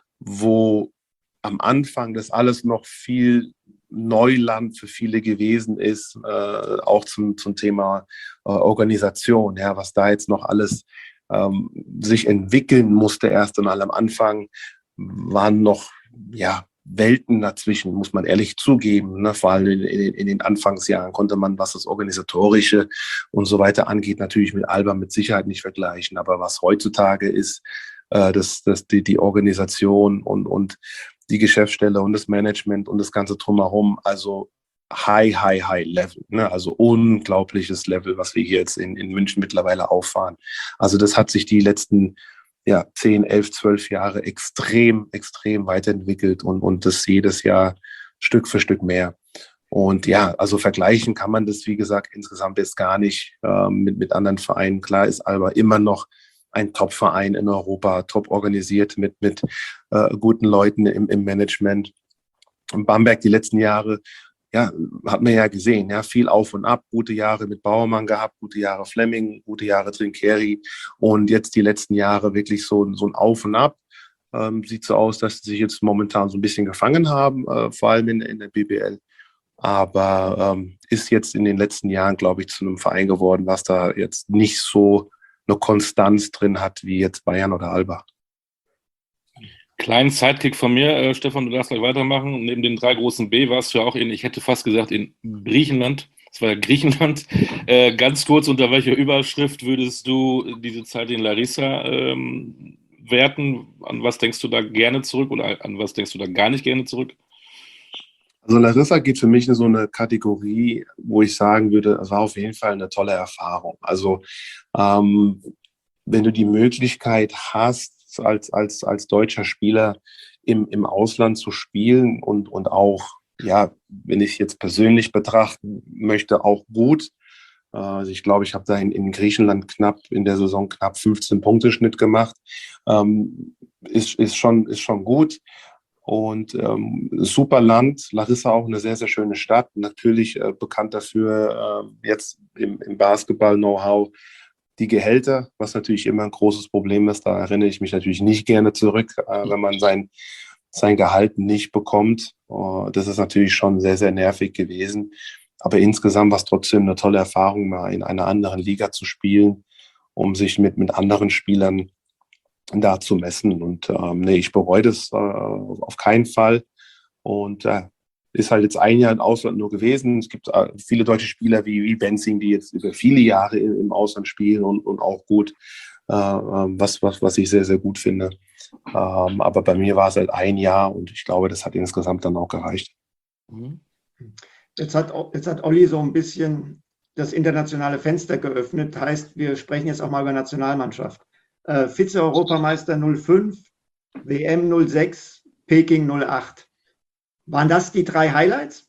wo am Anfang das alles noch viel Neuland für viele gewesen ist, äh, auch zum, zum Thema äh, Organisation, ja, was da jetzt noch alles ähm, sich entwickeln musste. Erst einmal am Anfang waren noch ja, Welten dazwischen, muss man ehrlich zugeben. Ne? Vor allem in, in, in den Anfangsjahren konnte man, was das Organisatorische und so weiter angeht, natürlich mit Alba mit Sicherheit nicht vergleichen. Aber was heutzutage ist, äh, das, das, die, die Organisation und, und die Geschäftsstelle und das Management und das Ganze drumherum, also high, high, high Level, ne? Also unglaubliches Level, was wir hier jetzt in, in München mittlerweile auffahren. Also das hat sich die letzten ja, zehn, elf, zwölf Jahre extrem, extrem weiterentwickelt und, und das jedes Jahr Stück für Stück mehr. Und ja, also vergleichen kann man das, wie gesagt, insgesamt jetzt gar nicht äh, mit, mit anderen Vereinen. Klar ist Alba immer noch ein Top-Verein in Europa, top organisiert mit, mit äh, guten Leuten im, im Management. Und Bamberg die letzten Jahre, ja, hat man ja gesehen, ja, viel auf und ab, gute Jahre mit Bauermann gehabt, gute Jahre Fleming, gute Jahre Trinkieri und jetzt die letzten Jahre wirklich so, so ein Auf und Ab. Ähm, sieht so aus, dass sie sich jetzt momentan so ein bisschen gefangen haben, äh, vor allem in, in der B B L. Aber ähm, ist jetzt in den letzten Jahren, glaube ich, zu einem Verein geworden, was da jetzt nicht so eine Konstanz drin hat, wie jetzt Bayern oder Alba. Kleinen Sidekick von mir, äh, Stefan, du darfst gleich weitermachen. Neben den drei großen B warst du ja auch in, ich hätte fast gesagt, in Griechenland. Das war ja Griechenland. Äh, ganz kurz, unter welcher Überschrift würdest du diese Zeit in Larissa ähm, werten? An was denkst du da gerne zurück oder an was denkst du da gar nicht gerne zurück? Also Larissa geht für mich in so eine Kategorie, wo ich sagen würde, es war auf jeden Fall eine tolle Erfahrung. Also ähm, wenn du die Möglichkeit hast, als, als, als deutscher Spieler im, im Ausland zu spielen und, und auch, ja, wenn ich jetzt persönlich betrachten möchte, auch gut. Also ich glaube, ich habe da in, in Griechenland knapp in der Saison knapp fünfzehn Punkte Schnitt gemacht. Ähm, ist, ist, schon, ist schon gut. Und ähm, super Land, Larissa auch eine sehr, sehr schöne Stadt. Natürlich äh, bekannt dafür, äh, jetzt im, im Basketball-Know-how, die Gehälter, was natürlich immer ein großes Problem ist. Da erinnere ich mich natürlich nicht gerne zurück, äh, wenn man sein, sein Gehalt nicht bekommt. Uh, das ist natürlich schon sehr, sehr nervig gewesen. Aber insgesamt war es trotzdem eine tolle Erfahrung, mal in einer anderen Liga zu spielen, um sich mit, mit anderen Spielern da zu messen. Und ähm, nee, ich bereue das äh, auf keinen Fall. Und äh, ist halt jetzt ein Jahr im Ausland nur gewesen. Es gibt äh, viele deutsche Spieler wie, wie Benzing, die jetzt über viele Jahre im, im Ausland spielen und, und auch gut, äh, was, was, was ich sehr, sehr gut finde. Ähm, aber bei mir war es halt ein Jahr und ich glaube, das hat insgesamt dann auch gereicht. Jetzt hat, jetzt hat Olli so ein bisschen das internationale Fenster geöffnet. Heißt, wir sprechen jetzt auch mal über Nationalmannschaft. Äh, Vize-Europameister null fünf, W M null sechs, Peking null acht. Waren das die drei Highlights?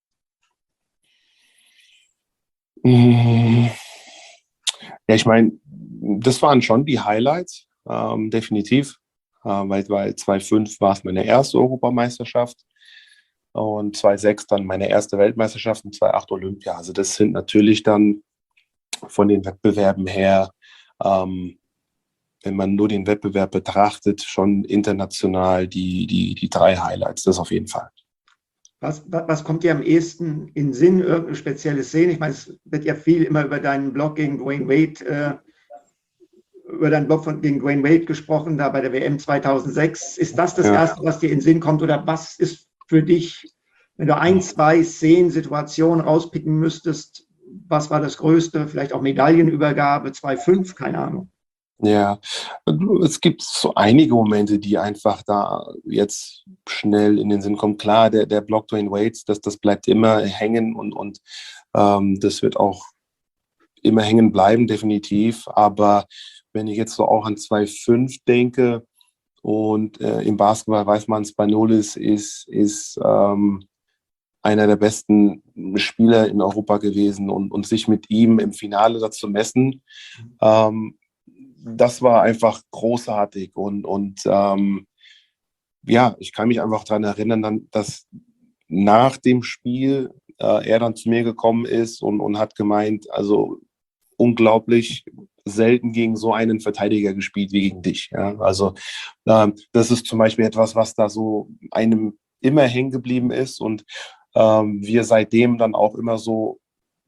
Ja, ich meine, das waren schon die Highlights, ähm, definitiv. Äh, weil, weil zwei fünf war es meine erste Europameisterschaft und zwei sechs dann meine erste Weltmeisterschaft und zwei acht Olympia. Also das sind natürlich dann von den Wettbewerben her, ähm, wenn man nur den Wettbewerb betrachtet, schon international die, die, die drei Highlights, das auf jeden Fall. Was, was kommt dir am ehesten in den Sinn, irgendeine spezielle Szene? Ich meine, es wird ja viel immer über deinen Blog gegen Dwayne Wade, äh, über deinen Blog von, gegen Dwayne Wade gesprochen, da bei der W M zweitausendsechs. Ist das das ja. Erste, was dir in den Sinn kommt? Oder was ist für dich, wenn du ein, zwei Szenen, Situationen rauspicken müsstest, was war das Größte? Vielleicht auch Medaillenübergabe, zwei Komma fünf, keine Ahnung. Ja, es gibt so einige Momente, die einfach da jetzt schnell in den Sinn kommen. Klar, der, der Block Dwayne Wade, das, das bleibt immer hängen und, und ähm, das wird auch immer hängen bleiben, definitiv. Aber wenn ich jetzt so auch an zwei Komma fünf denke und äh, im Basketball weiß man, Spanoulis ist, ist ähm, einer der besten Spieler in Europa gewesen und, und sich mit ihm im Finale dazu messen, ähm, das war einfach großartig und, und ähm, ja, ich kann mich einfach daran erinnern, dann, dass nach dem Spiel äh, er dann zu mir gekommen ist und, und hat gemeint, also unglaublich selten gegen so einen Verteidiger gespielt wie gegen dich. Ja? Also ähm, das ist zum Beispiel etwas, was da so einem immer hängen geblieben ist und ähm, wir seitdem dann auch immer so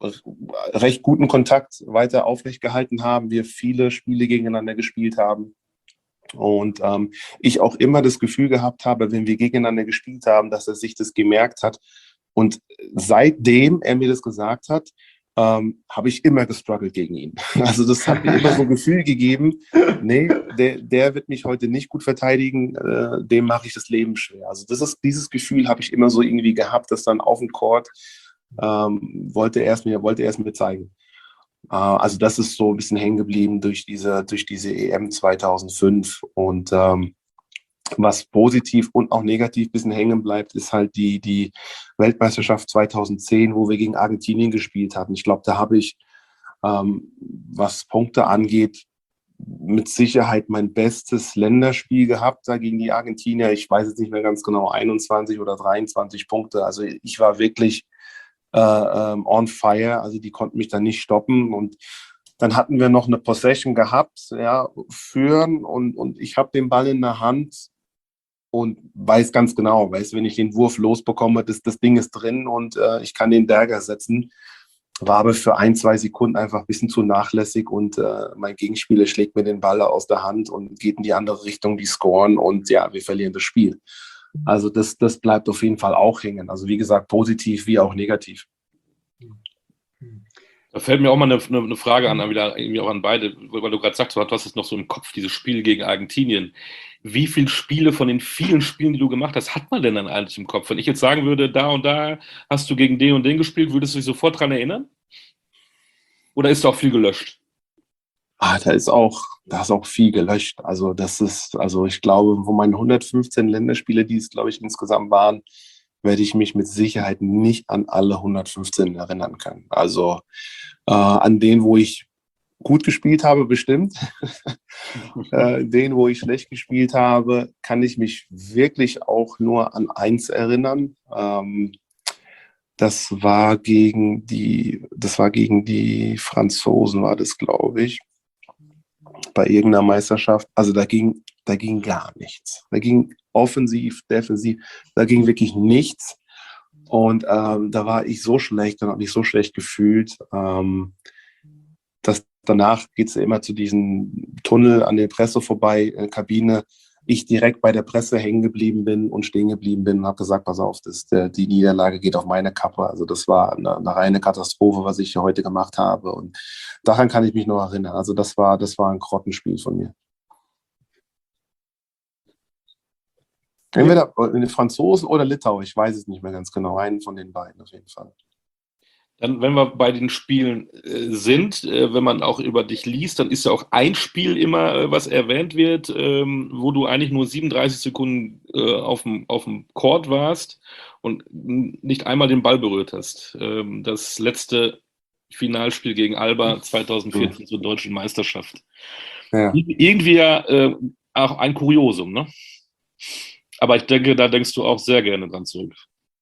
recht guten Kontakt weiter aufrecht gehalten haben, wir viele Spiele gegeneinander gespielt haben und ähm, ich auch immer das Gefühl gehabt habe, wenn wir gegeneinander gespielt haben, dass er sich das gemerkt hat und seitdem er mir das gesagt hat, ähm, habe ich immer gestruggelt gegen ihn. Also das hat mir immer so ein Gefühl gegeben, nee, der, der wird mich heute nicht gut verteidigen, äh, dem mache ich das Leben schwer. Also das ist, dieses Gefühl habe ich immer so irgendwie gehabt, dass dann auf dem Court Ähm, wollte er es mir, wollte er es mir zeigen. Äh, also das ist so ein bisschen hängen geblieben durch diese, durch diese E M zweitausendfünf und ähm, was positiv und auch negativ ein bisschen hängen bleibt, ist halt die, die Weltmeisterschaft zweitausendzehn, wo wir gegen Argentinien gespielt hatten. Ich glaube, da habe ich, ähm, was Punkte angeht, mit Sicherheit mein bestes Länderspiel gehabt da gegen die Argentinier. Ich weiß jetzt nicht mehr ganz genau, einundzwanzig oder dreiundzwanzig Punkte. Also ich war wirklich äh, ähm, on fire. Also die konnten mich dann nicht stoppen. Und dann hatten wir noch eine Possession gehabt, ja, führen und, und ich habe den Ball in der Hand und weiß ganz genau, weiß, wenn ich den Wurf losbekomme, das, das Ding ist drin und äh, ich kann den Dagger setzen. War aber für ein, zwei Sekunden einfach ein bisschen zu nachlässig und äh, mein Gegenspieler schlägt mir den Ball aus der Hand und geht in die andere Richtung, die scoren und ja, wir verlieren das Spiel. Also das, das bleibt auf jeden Fall auch hängen. Also wie gesagt, positiv wie auch negativ. Da fällt mir auch mal eine, eine Frage an, wieder irgendwie auch an beide, weil du gerade sagst, du hast es noch so im Kopf, dieses Spiel gegen Argentinien. Wie viele Spiele von den vielen Spielen, die du gemacht hast, hat man denn dann eigentlich im Kopf? Wenn ich jetzt sagen würde, da und da hast du gegen den und den gespielt, würdest du dich sofort dran erinnern? Oder ist da auch viel gelöscht? Ah, da ist auch, da ist auch viel gelöscht. Also das ist, also ich glaube, von meinen hundertfünfzehn Länderspiele, die es, glaube ich, insgesamt waren, werde ich mich mit Sicherheit nicht an alle hundertfünfzehn erinnern können. Also äh, an den, wo ich gut gespielt habe, bestimmt. äh, den, wo ich schlecht gespielt habe, kann ich mich wirklich auch nur an eins erinnern. Ähm, das war gegen die, das war gegen die Franzosen, war das, glaube ich, bei irgendeiner Meisterschaft. Also da ging, da ging gar nichts. Da ging offensiv, defensiv, da ging wirklich nichts. Und ähm, da war ich so schlecht und habe mich so schlecht gefühlt, ähm, dass danach geht es ja immer zu diesem Tunnel an der Presse vorbei, äh, Kabine. Ich direkt bei der Presse hängen geblieben bin und stehen geblieben bin und habe gesagt, pass auf, das, der, die Niederlage geht auf meine Kappe. Also das war eine, eine reine Katastrophe, was ich heute gemacht habe. Und daran kann ich mich noch erinnern. Also das war, das war ein Grottenspiel von mir. Entweder Franzosen oder Litauer, ich weiß es nicht mehr ganz genau. Einen von den beiden auf jeden Fall. Dann, wenn wir bei den Spielen äh, sind, äh, wenn man auch über dich liest, dann ist ja auch ein Spiel immer, äh, was erwähnt wird, ähm, wo du eigentlich nur siebenunddreißig Sekunden äh, auf dem auf dem Court warst und nicht einmal den Ball berührt hast. Ähm, das letzte Finalspiel gegen Alba zweitausendvierzehn zur deutschen Meisterschaft. Ja. Irgendwie ja äh, auch ein Kuriosum, ne? Aber ich denke, da denkst du auch sehr gerne dran zurück.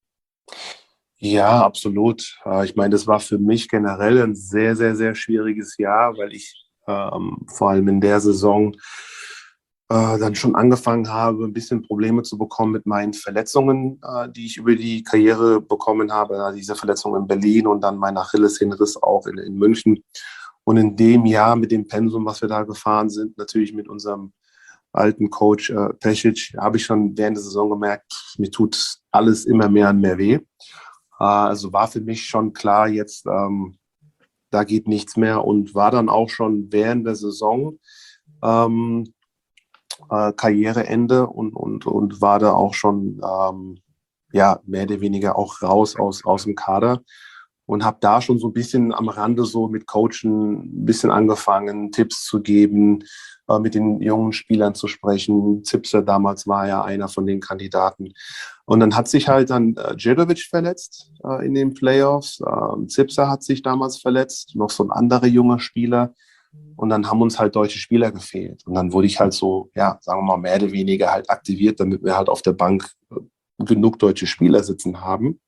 Ja, absolut. Ich meine, das war für mich generell ein sehr, sehr, sehr schwieriges Jahr, weil ich ähm, vor allem in der Saison äh, dann schon angefangen habe, ein bisschen Probleme zu bekommen mit meinen Verletzungen, äh, die ich über die Karriere bekommen habe. Also diese Verletzung in Berlin und dann mein Achillessehnenriss auch in, in München. Und in dem Jahr mit dem Pensum, was wir da gefahren sind, natürlich mit unserem alten Coach äh, Pesic, habe ich schon während der Saison gemerkt, mir tut alles immer mehr und mehr weh. Äh, also war für mich schon klar, jetzt ähm, da geht nichts mehr und war dann auch schon während der Saison ähm, äh, Karriereende und, und, und war da auch schon ähm, ja, mehr oder weniger auch raus aus, aus dem Kader und habe da schon so ein bisschen am Rande so mit Coachen ein bisschen angefangen, Tipps zu geben, äh, mit den jungen Spielern zu sprechen. Zipser damals war ja einer von den Kandidaten. Und dann hat sich halt dann äh, Djedovic verletzt äh, in den Playoffs. Ähm, Zipser hat sich damals verletzt, noch so ein anderer junger Spieler. Und dann haben uns halt deutsche Spieler gefehlt. Und dann wurde ich halt so, ja, sagen wir mal, mehr oder weniger halt aktiviert, damit wir halt auf der Bank äh, genug deutsche Spieler sitzen haben.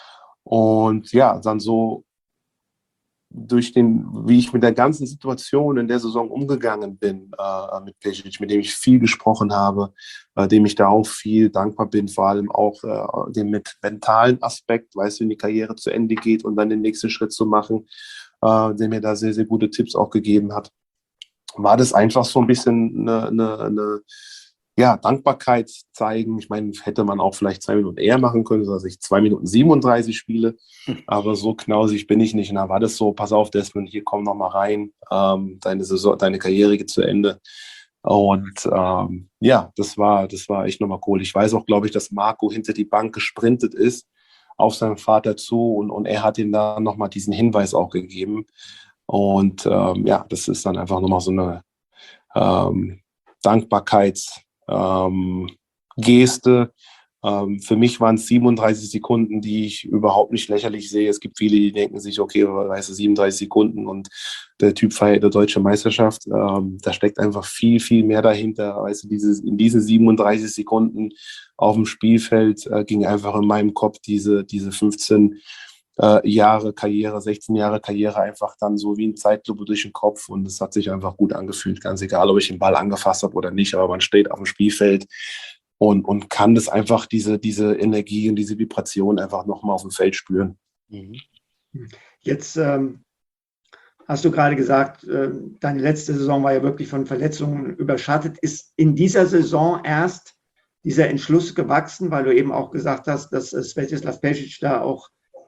Und ja, dann so durch den, wie ich mit der ganzen Situation in der Saison umgegangen bin, äh, mit Pešić, mit dem ich viel gesprochen habe, äh, dem ich da auch viel dankbar bin, vor allem auch äh, dem mit mentalen Aspekt, weißt du, wenn die Karriere zu Ende geht und dann den nächsten Schritt zu machen, äh, der mir da sehr, sehr gute Tipps auch gegeben hat, war das einfach so ein bisschen eine, eine, eine ja, Dankbarkeit zeigen. Ich meine, hätte man auch vielleicht zwei Minuten eher machen können, dass ich zwei Minuten siebenunddreißig spiele. Aber so knausig bin ich nicht. Und da war das so, pass auf, Desmond, hier komm noch mal rein. Ähm, deine Saison, deine Karriere geht zu Ende. Und ähm, ja, das war, das war echt nochmal cool. Ich weiß auch, glaube ich, dass Marco hinter die Bank gesprintet ist auf seinen Vater zu und, und er hat ihm da nochmal diesen Hinweis auch gegeben. Und ähm, ja, das ist dann einfach nochmal so eine ähm, Dankbarkeits- Ähm, Geste. Ähm, für mich waren es siebenunddreißig Sekunden, die ich überhaupt nicht lächerlich sehe. Es gibt viele, die denken sich, okay, weißt du, siebenunddreißig Sekunden und der Typ feiert eine deutsche Meisterschaft. Ähm, da steckt einfach viel, viel mehr dahinter. Weißt du, dieses, in diesen siebenunddreißig Sekunden auf dem Spielfeld äh, ging einfach in meinem Kopf diese, diese fünfzehn Äh, Jahre Karriere, sechzehn Jahre Karriere einfach dann so wie ein Zeitlupe durch den Kopf und es hat sich einfach gut angefühlt, ganz egal, ob ich den Ball angefasst habe oder nicht, aber man steht auf dem Spielfeld und, und kann das einfach, diese, diese Energie und diese Vibration einfach nochmal auf dem Feld spüren. Mhm. Jetzt ähm, hast du gerade gesagt, äh, deine letzte Saison war ja wirklich von Verletzungen überschattet. Ist in dieser Saison erst dieser Entschluss gewachsen, weil du eben auch gesagt hast, dass Svetislav Pešić da auch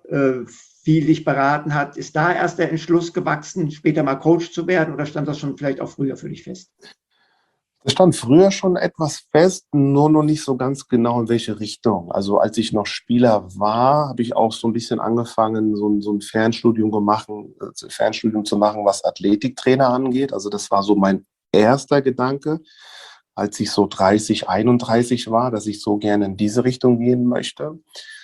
viel dich beraten hat. Ist da erst der Entschluss gewachsen, später mal Coach zu werden oder stand das schon vielleicht auch früher für dich fest? Das stand früher schon etwas fest, nur noch nicht so ganz genau in welche Richtung. Also als ich noch Spieler war, habe ich auch so ein bisschen angefangen, so ein, so ein Fernstudium, gemacht, Fernstudium zu machen, was Athletiktrainer angeht. Also das war so mein erster Gedanke, als ich so dreißig, einunddreißig war, dass ich so gerne in diese Richtung gehen möchte.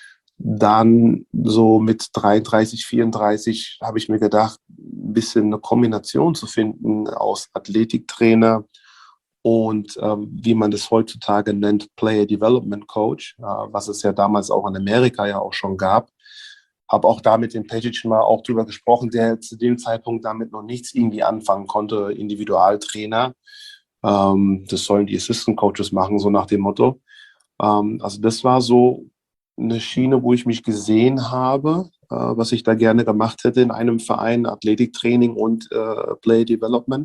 Dann so mit dreiunddreißig, vierunddreißig habe ich mir gedacht, ein bisschen eine Kombination zu finden aus Athletiktrainer und ähm, wie man das heutzutage nennt, Player Development Coach, äh, was es ja damals auch in Amerika ja auch schon gab. Habe auch da mit dem Pešić mal auch drüber gesprochen, der zu dem Zeitpunkt damit noch nichts irgendwie anfangen konnte, Individualtrainer. Ähm, das sollen die Assistant Coaches machen, so nach dem Motto. Ähm, also das war so eine Schiene, wo ich mich gesehen habe, äh, was ich da gerne gemacht hätte in einem Verein, Athletiktraining und äh, Play Development.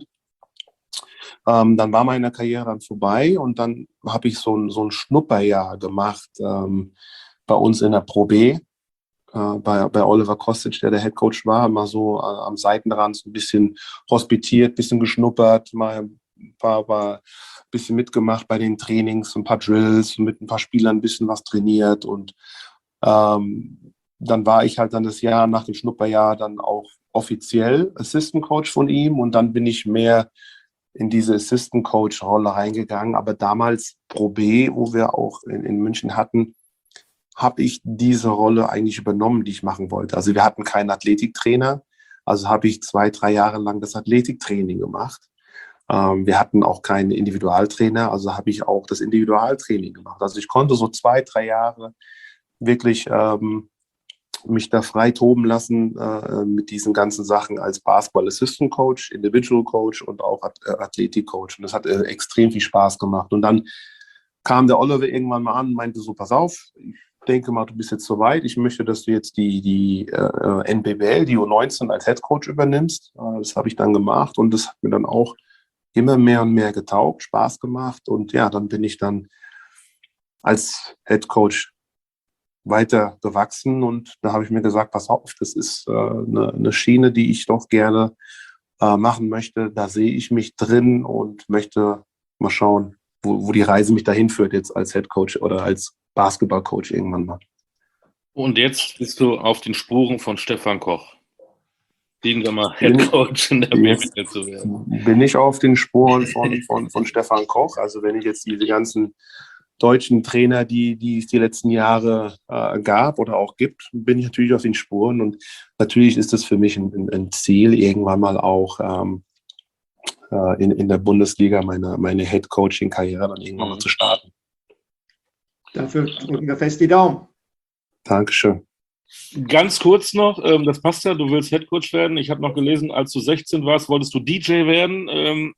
Ähm, dann war meine Karriere dann vorbei und dann habe ich so ein, so ein Schnupperjahr gemacht ähm, bei uns in der Pro B, äh, bei, bei Oliver Kostic, der der Headcoach war, mal so äh, am Seitenrand so ein bisschen hospitiert, ein bisschen geschnuppert, mal ein paar, paar bisschen mitgemacht bei den Trainings, ein paar Drills, mit ein paar Spielern ein bisschen was trainiert und ähm, dann war ich halt dann das Jahr nach dem Schnupperjahr dann auch offiziell Assistant Coach von ihm und dann bin ich mehr in diese Assistant Coach Rolle reingegangen, aber damals Pro B, wo wir auch in, in München hatten, habe ich diese Rolle eigentlich übernommen, die ich machen wollte. Also wir hatten keinen Athletiktrainer, also habe ich zwei, drei Jahre lang das Athletiktraining gemacht. Ähm, wir hatten auch keinen Individualtrainer, also habe ich auch das Individualtraining gemacht. Also ich konnte so zwei, drei Jahre wirklich ähm, mich da frei toben lassen äh, mit diesen ganzen Sachen als Basketball Assistant Coach, Individual Coach und auch Athletik Coach. Und das hat äh, extrem viel Spaß gemacht. Und dann kam der Oliver irgendwann mal an und meinte so, pass auf, ich denke mal, du bist jetzt soweit. Ich möchte, dass du jetzt die, die äh, N B B L, die U neunzehn als Head Coach übernimmst. Äh, das habe ich dann gemacht und das hat mir dann auch immer mehr und mehr getaugt, Spaß gemacht. Und ja, dann bin ich dann als Head Coach weiter gewachsen und da habe ich mir gesagt, pass auf, das ist äh, eine, eine Schiene, die ich doch gerne äh, machen möchte. Da sehe ich mich drin und möchte mal schauen, wo, wo die Reise mich dahin führt jetzt als Head Coach oder als Basketballcoach irgendwann mal. Und jetzt bist du auf den Spuren von Stefan Koch. Den mal Head Coach in der B B L zu werden. Bin ich auf den Spuren von, von, von Stefan Koch. Also wenn ich jetzt diese ganzen deutschen Trainer, die, die es die letzten Jahre äh, gab oder auch gibt, bin ich natürlich auf den Spuren. Und natürlich ist es für mich ein, ein Ziel, irgendwann mal auch ähm, äh, in, in der Bundesliga meine, meine Head-Coaching-Karriere dann irgendwann mhm. mal zu starten. Dafür drücken wir fest die Daumen. Dankeschön. Ganz kurz noch, ähm, das passt ja, du willst Headcoach werden. Ich habe noch gelesen, als du sechzehn warst, wolltest du D J werden. Ähm,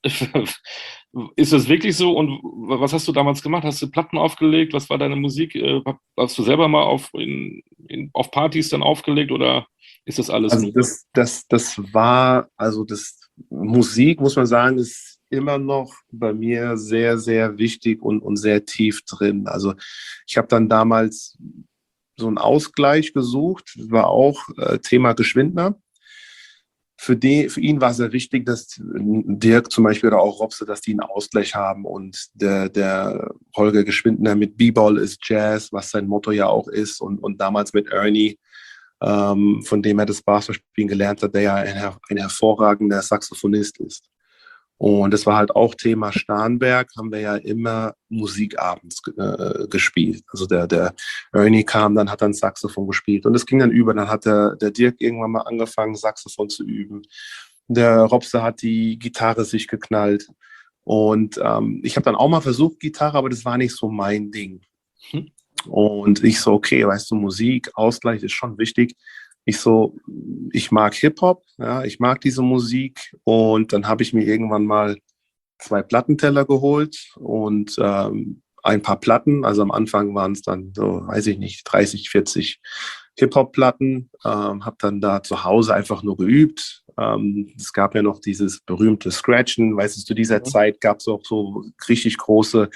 ist das wirklich so? Und was hast du damals gemacht? Hast du Platten aufgelegt? Was war deine Musik? Äh, hast du selber mal auf, in, in, auf Partys dann aufgelegt oder ist das alles? Also das, das, das war, also das Musik, muss man sagen, ist immer noch bei mir sehr, sehr wichtig und, und sehr tief drin. Also ich habe dann damals so einen Ausgleich gesucht, das war auch äh, Thema Geschwindner. Für, die, für ihn war es sehr wichtig, dass Dirk zum Beispiel oder auch Robse, dass die einen Ausgleich haben und der, der Holger Geschwindner mit B-Ball ist Jazz, was sein Motto ja auch ist und, und damals mit Ernie, ähm, von dem er das Basketballspielen gelernt hat, der ja ein, ein hervorragender Saxophonist ist. Und das war halt auch Thema Starnberg, haben wir ja immer Musikabends äh, gespielt. Also der, der Ernie kam, dann hat er ein Saxophon gespielt und es ging dann über. Dann hat der, der Dirk irgendwann mal angefangen, Saxophon zu üben. Der Robse hat die Gitarre sich geknallt. Und ähm, ich habe dann auch mal versucht, Gitarre, aber das war nicht so mein Ding. Hm. Und ich so, okay, weißt du, Musik, Ausgleich ist schon wichtig. Ich so, ich mag Hip-Hop, ja, ich mag diese Musik und dann habe ich mir irgendwann mal zwei Plattenteller geholt und ähm, ein paar Platten, also am Anfang waren es dann so, weiß ich nicht, dreißig, vierzig Hip-Hop-Platten, ähm, habe dann da zu Hause einfach nur geübt. Ähm, es gab ja noch dieses berühmte Scratchen, weißt du, zu dieser mhm. Zeit gab es auch so richtig große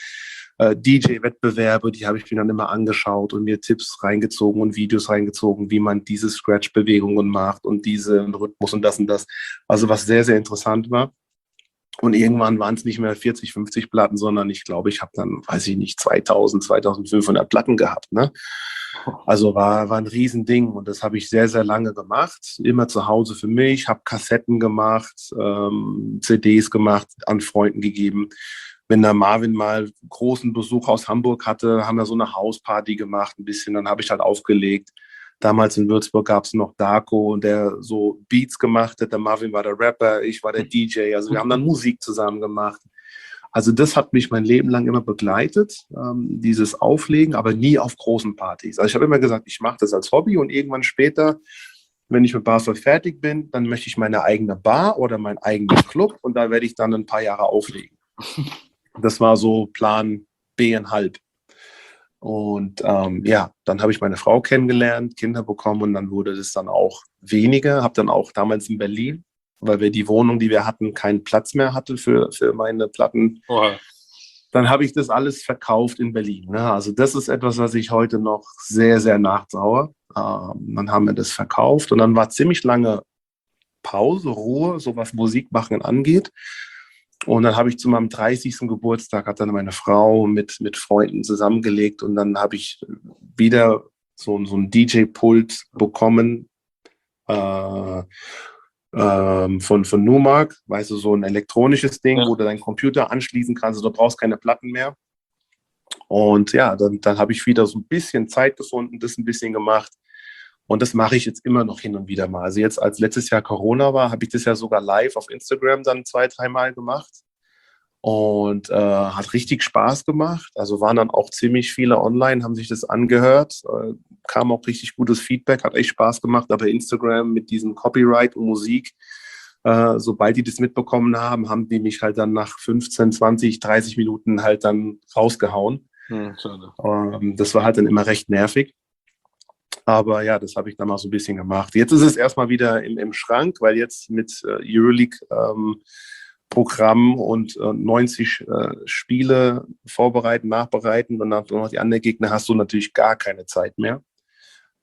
D J-Wettbewerbe, die habe ich mir dann immer angeschaut und mir Tipps reingezogen und Videos reingezogen, wie man diese Scratch-Bewegungen macht und diesen Rhythmus und das und das. Also was sehr, sehr interessant war. Und irgendwann waren es nicht mehr vierzig, fünfzig Platten, sondern ich glaube, ich habe dann, weiß ich nicht, zweitausend, zweitausendfünfhundert Platten gehabt. Ne? Also war, war ein Riesending und das habe ich sehr, sehr lange gemacht. Immer zu Hause für mich, habe Kassetten gemacht, ähm, C Ds gemacht, an Freunden gegeben. Wenn der Marvin mal großen Besuch aus Hamburg hatte, haben wir so eine Hausparty gemacht, ein bisschen, dann habe ich halt aufgelegt. Damals in Würzburg gab es noch Darko, der so Beats gemacht hat. Der Marvin war der Rapper, ich war der D J. Also wir haben dann Musik zusammen gemacht. Also das hat mich mein Leben lang immer begleitet, ähm, dieses Auflegen, aber nie auf großen Partys. Also ich habe immer gesagt, ich mache das als Hobby und irgendwann später, wenn ich mit Basketball fertig bin, dann möchte ich meine eigene Bar oder meinen eigenen Club und da werde ich dann ein paar Jahre auflegen. Das war so Plan B und halb. Und ähm, ja, dann habe ich meine Frau kennengelernt, Kinder bekommen und dann wurde das dann auch weniger. Habe dann auch damals in Berlin, weil wir die Wohnung, die wir hatten, keinen Platz mehr hatten für, für meine Platten. Oha. Dann habe ich das alles verkauft in Berlin. Ne? Also das ist etwas, was ich heute noch sehr, sehr nachtrauere. Ähm, dann haben wir das verkauft und dann war ziemlich lange Pause, Ruhe, so was Musik machen angeht. Und dann habe ich zu meinem dreißigsten Geburtstag, hat dann meine Frau mit, mit Freunden zusammengelegt und dann habe ich wieder so, so ein D J-Pult bekommen äh, äh, von, von Numark, weißt du, so ein elektronisches Ding, ja, wo du deinen Computer anschließen kannst, also du brauchst keine Platten mehr. Und ja, dann, dann habe ich wieder so ein bisschen Zeit gefunden, das ein bisschen gemacht. Und das mache ich jetzt immer noch hin und wieder mal. Also jetzt, als letztes Jahr Corona war, habe ich das ja sogar live auf Instagram dann zwei, dreimal gemacht. Und äh, hat richtig Spaß gemacht. Also waren dann auch ziemlich viele online, haben sich das angehört. Äh, kam auch richtig gutes Feedback, hat echt Spaß gemacht. Aber Instagram mit diesem Copyright und Musik, äh, sobald die das mitbekommen haben, haben die mich halt dann nach fünfzehn, zwanzig, dreißig Minuten halt dann rausgehauen. Hm, schade. Ähm, das war halt dann immer recht nervig. Aber ja, das habe ich dann mal so ein bisschen gemacht. Jetzt ist es erstmal wieder im, im Schrank, weil jetzt mit äh, Euroleague-Programm ähm, und äh, neunzig äh, Spiele vorbereiten, nachbereiten und dann noch die anderen Gegner hast du natürlich gar keine Zeit mehr.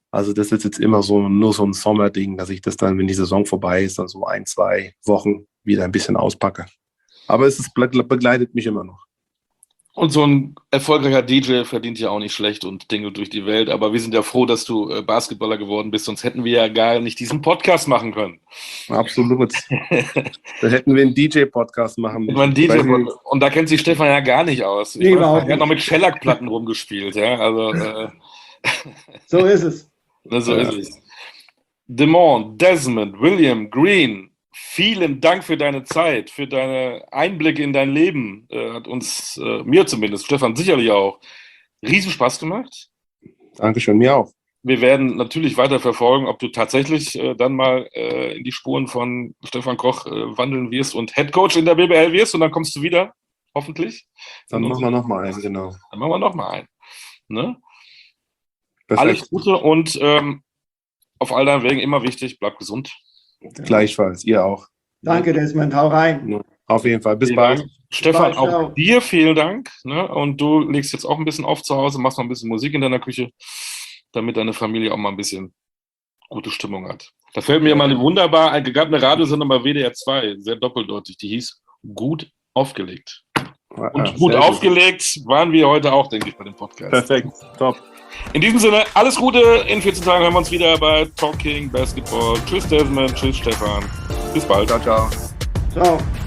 Also das ist jetzt immer so nur so ein Sommerding, dass ich das dann, wenn die Saison vorbei ist, dann so ein, zwei Wochen wieder ein bisschen auspacke. Aber es ist, begleitet mich immer noch. Und so ein erfolgreicher D J verdient ja auch nicht schlecht und Dinge durch die Welt. Aber wir sind ja froh, dass du äh, Basketballer geworden bist, sonst hätten wir ja gar nicht diesen Podcast machen können. Absolut. Dann hätten wir einen D J-Podcast machen müssen. Ein D J und da kennt sich Stefan ja gar nicht aus. Nee, überhaupt er hat noch mit Shellac-Platten rumgespielt. Ja? Also, äh, so ist es. So ja. ist es. Demond, Desmond, William, Green, vielen Dank für deine Zeit, für deine Einblicke in dein Leben. Äh, hat uns, äh, mir zumindest, Stefan sicherlich auch, riesen Spaß gemacht. Dankeschön, mir auch. Wir werden natürlich weiter verfolgen, ob du tatsächlich äh, dann mal äh, in die Spuren von Stefan Koch äh, wandeln wirst und Headcoach in der B B L wirst und dann kommst du wieder, hoffentlich. Dann machen wir nochmal einen, genau. Dann machen wir nochmal einen. Ne? Alles Gute und ähm, auf all deinen Wegen immer wichtig, bleib gesund. Gleichfalls, ihr auch. Danke, Desmond, hau rein. Auf jeden Fall, bis vielen bald. Dank. Stefan, Bye, auch ciao. dir vielen Dank. Ne? Und du legst jetzt auch ein bisschen auf zu Hause, machst noch ein bisschen Musik in deiner Küche, damit deine Familie auch mal ein bisschen gute Stimmung hat. Da fällt mir mal eine wunderbar, es gab eine Radiosendung bei W D R zwei, sehr doppeldeutig, die hieß Gut aufgelegt. Und Ah, gut sehr aufgelegt waren wir heute auch, denke ich, bei dem Podcast. Perfekt, top. In diesem Sinne, alles Gute. In vierzehn Tagen hören wir uns wieder bei Talking Basketball. Tschüss Desmond, tschüss Stefan. Bis bald. Ciao, ciao. Ciao.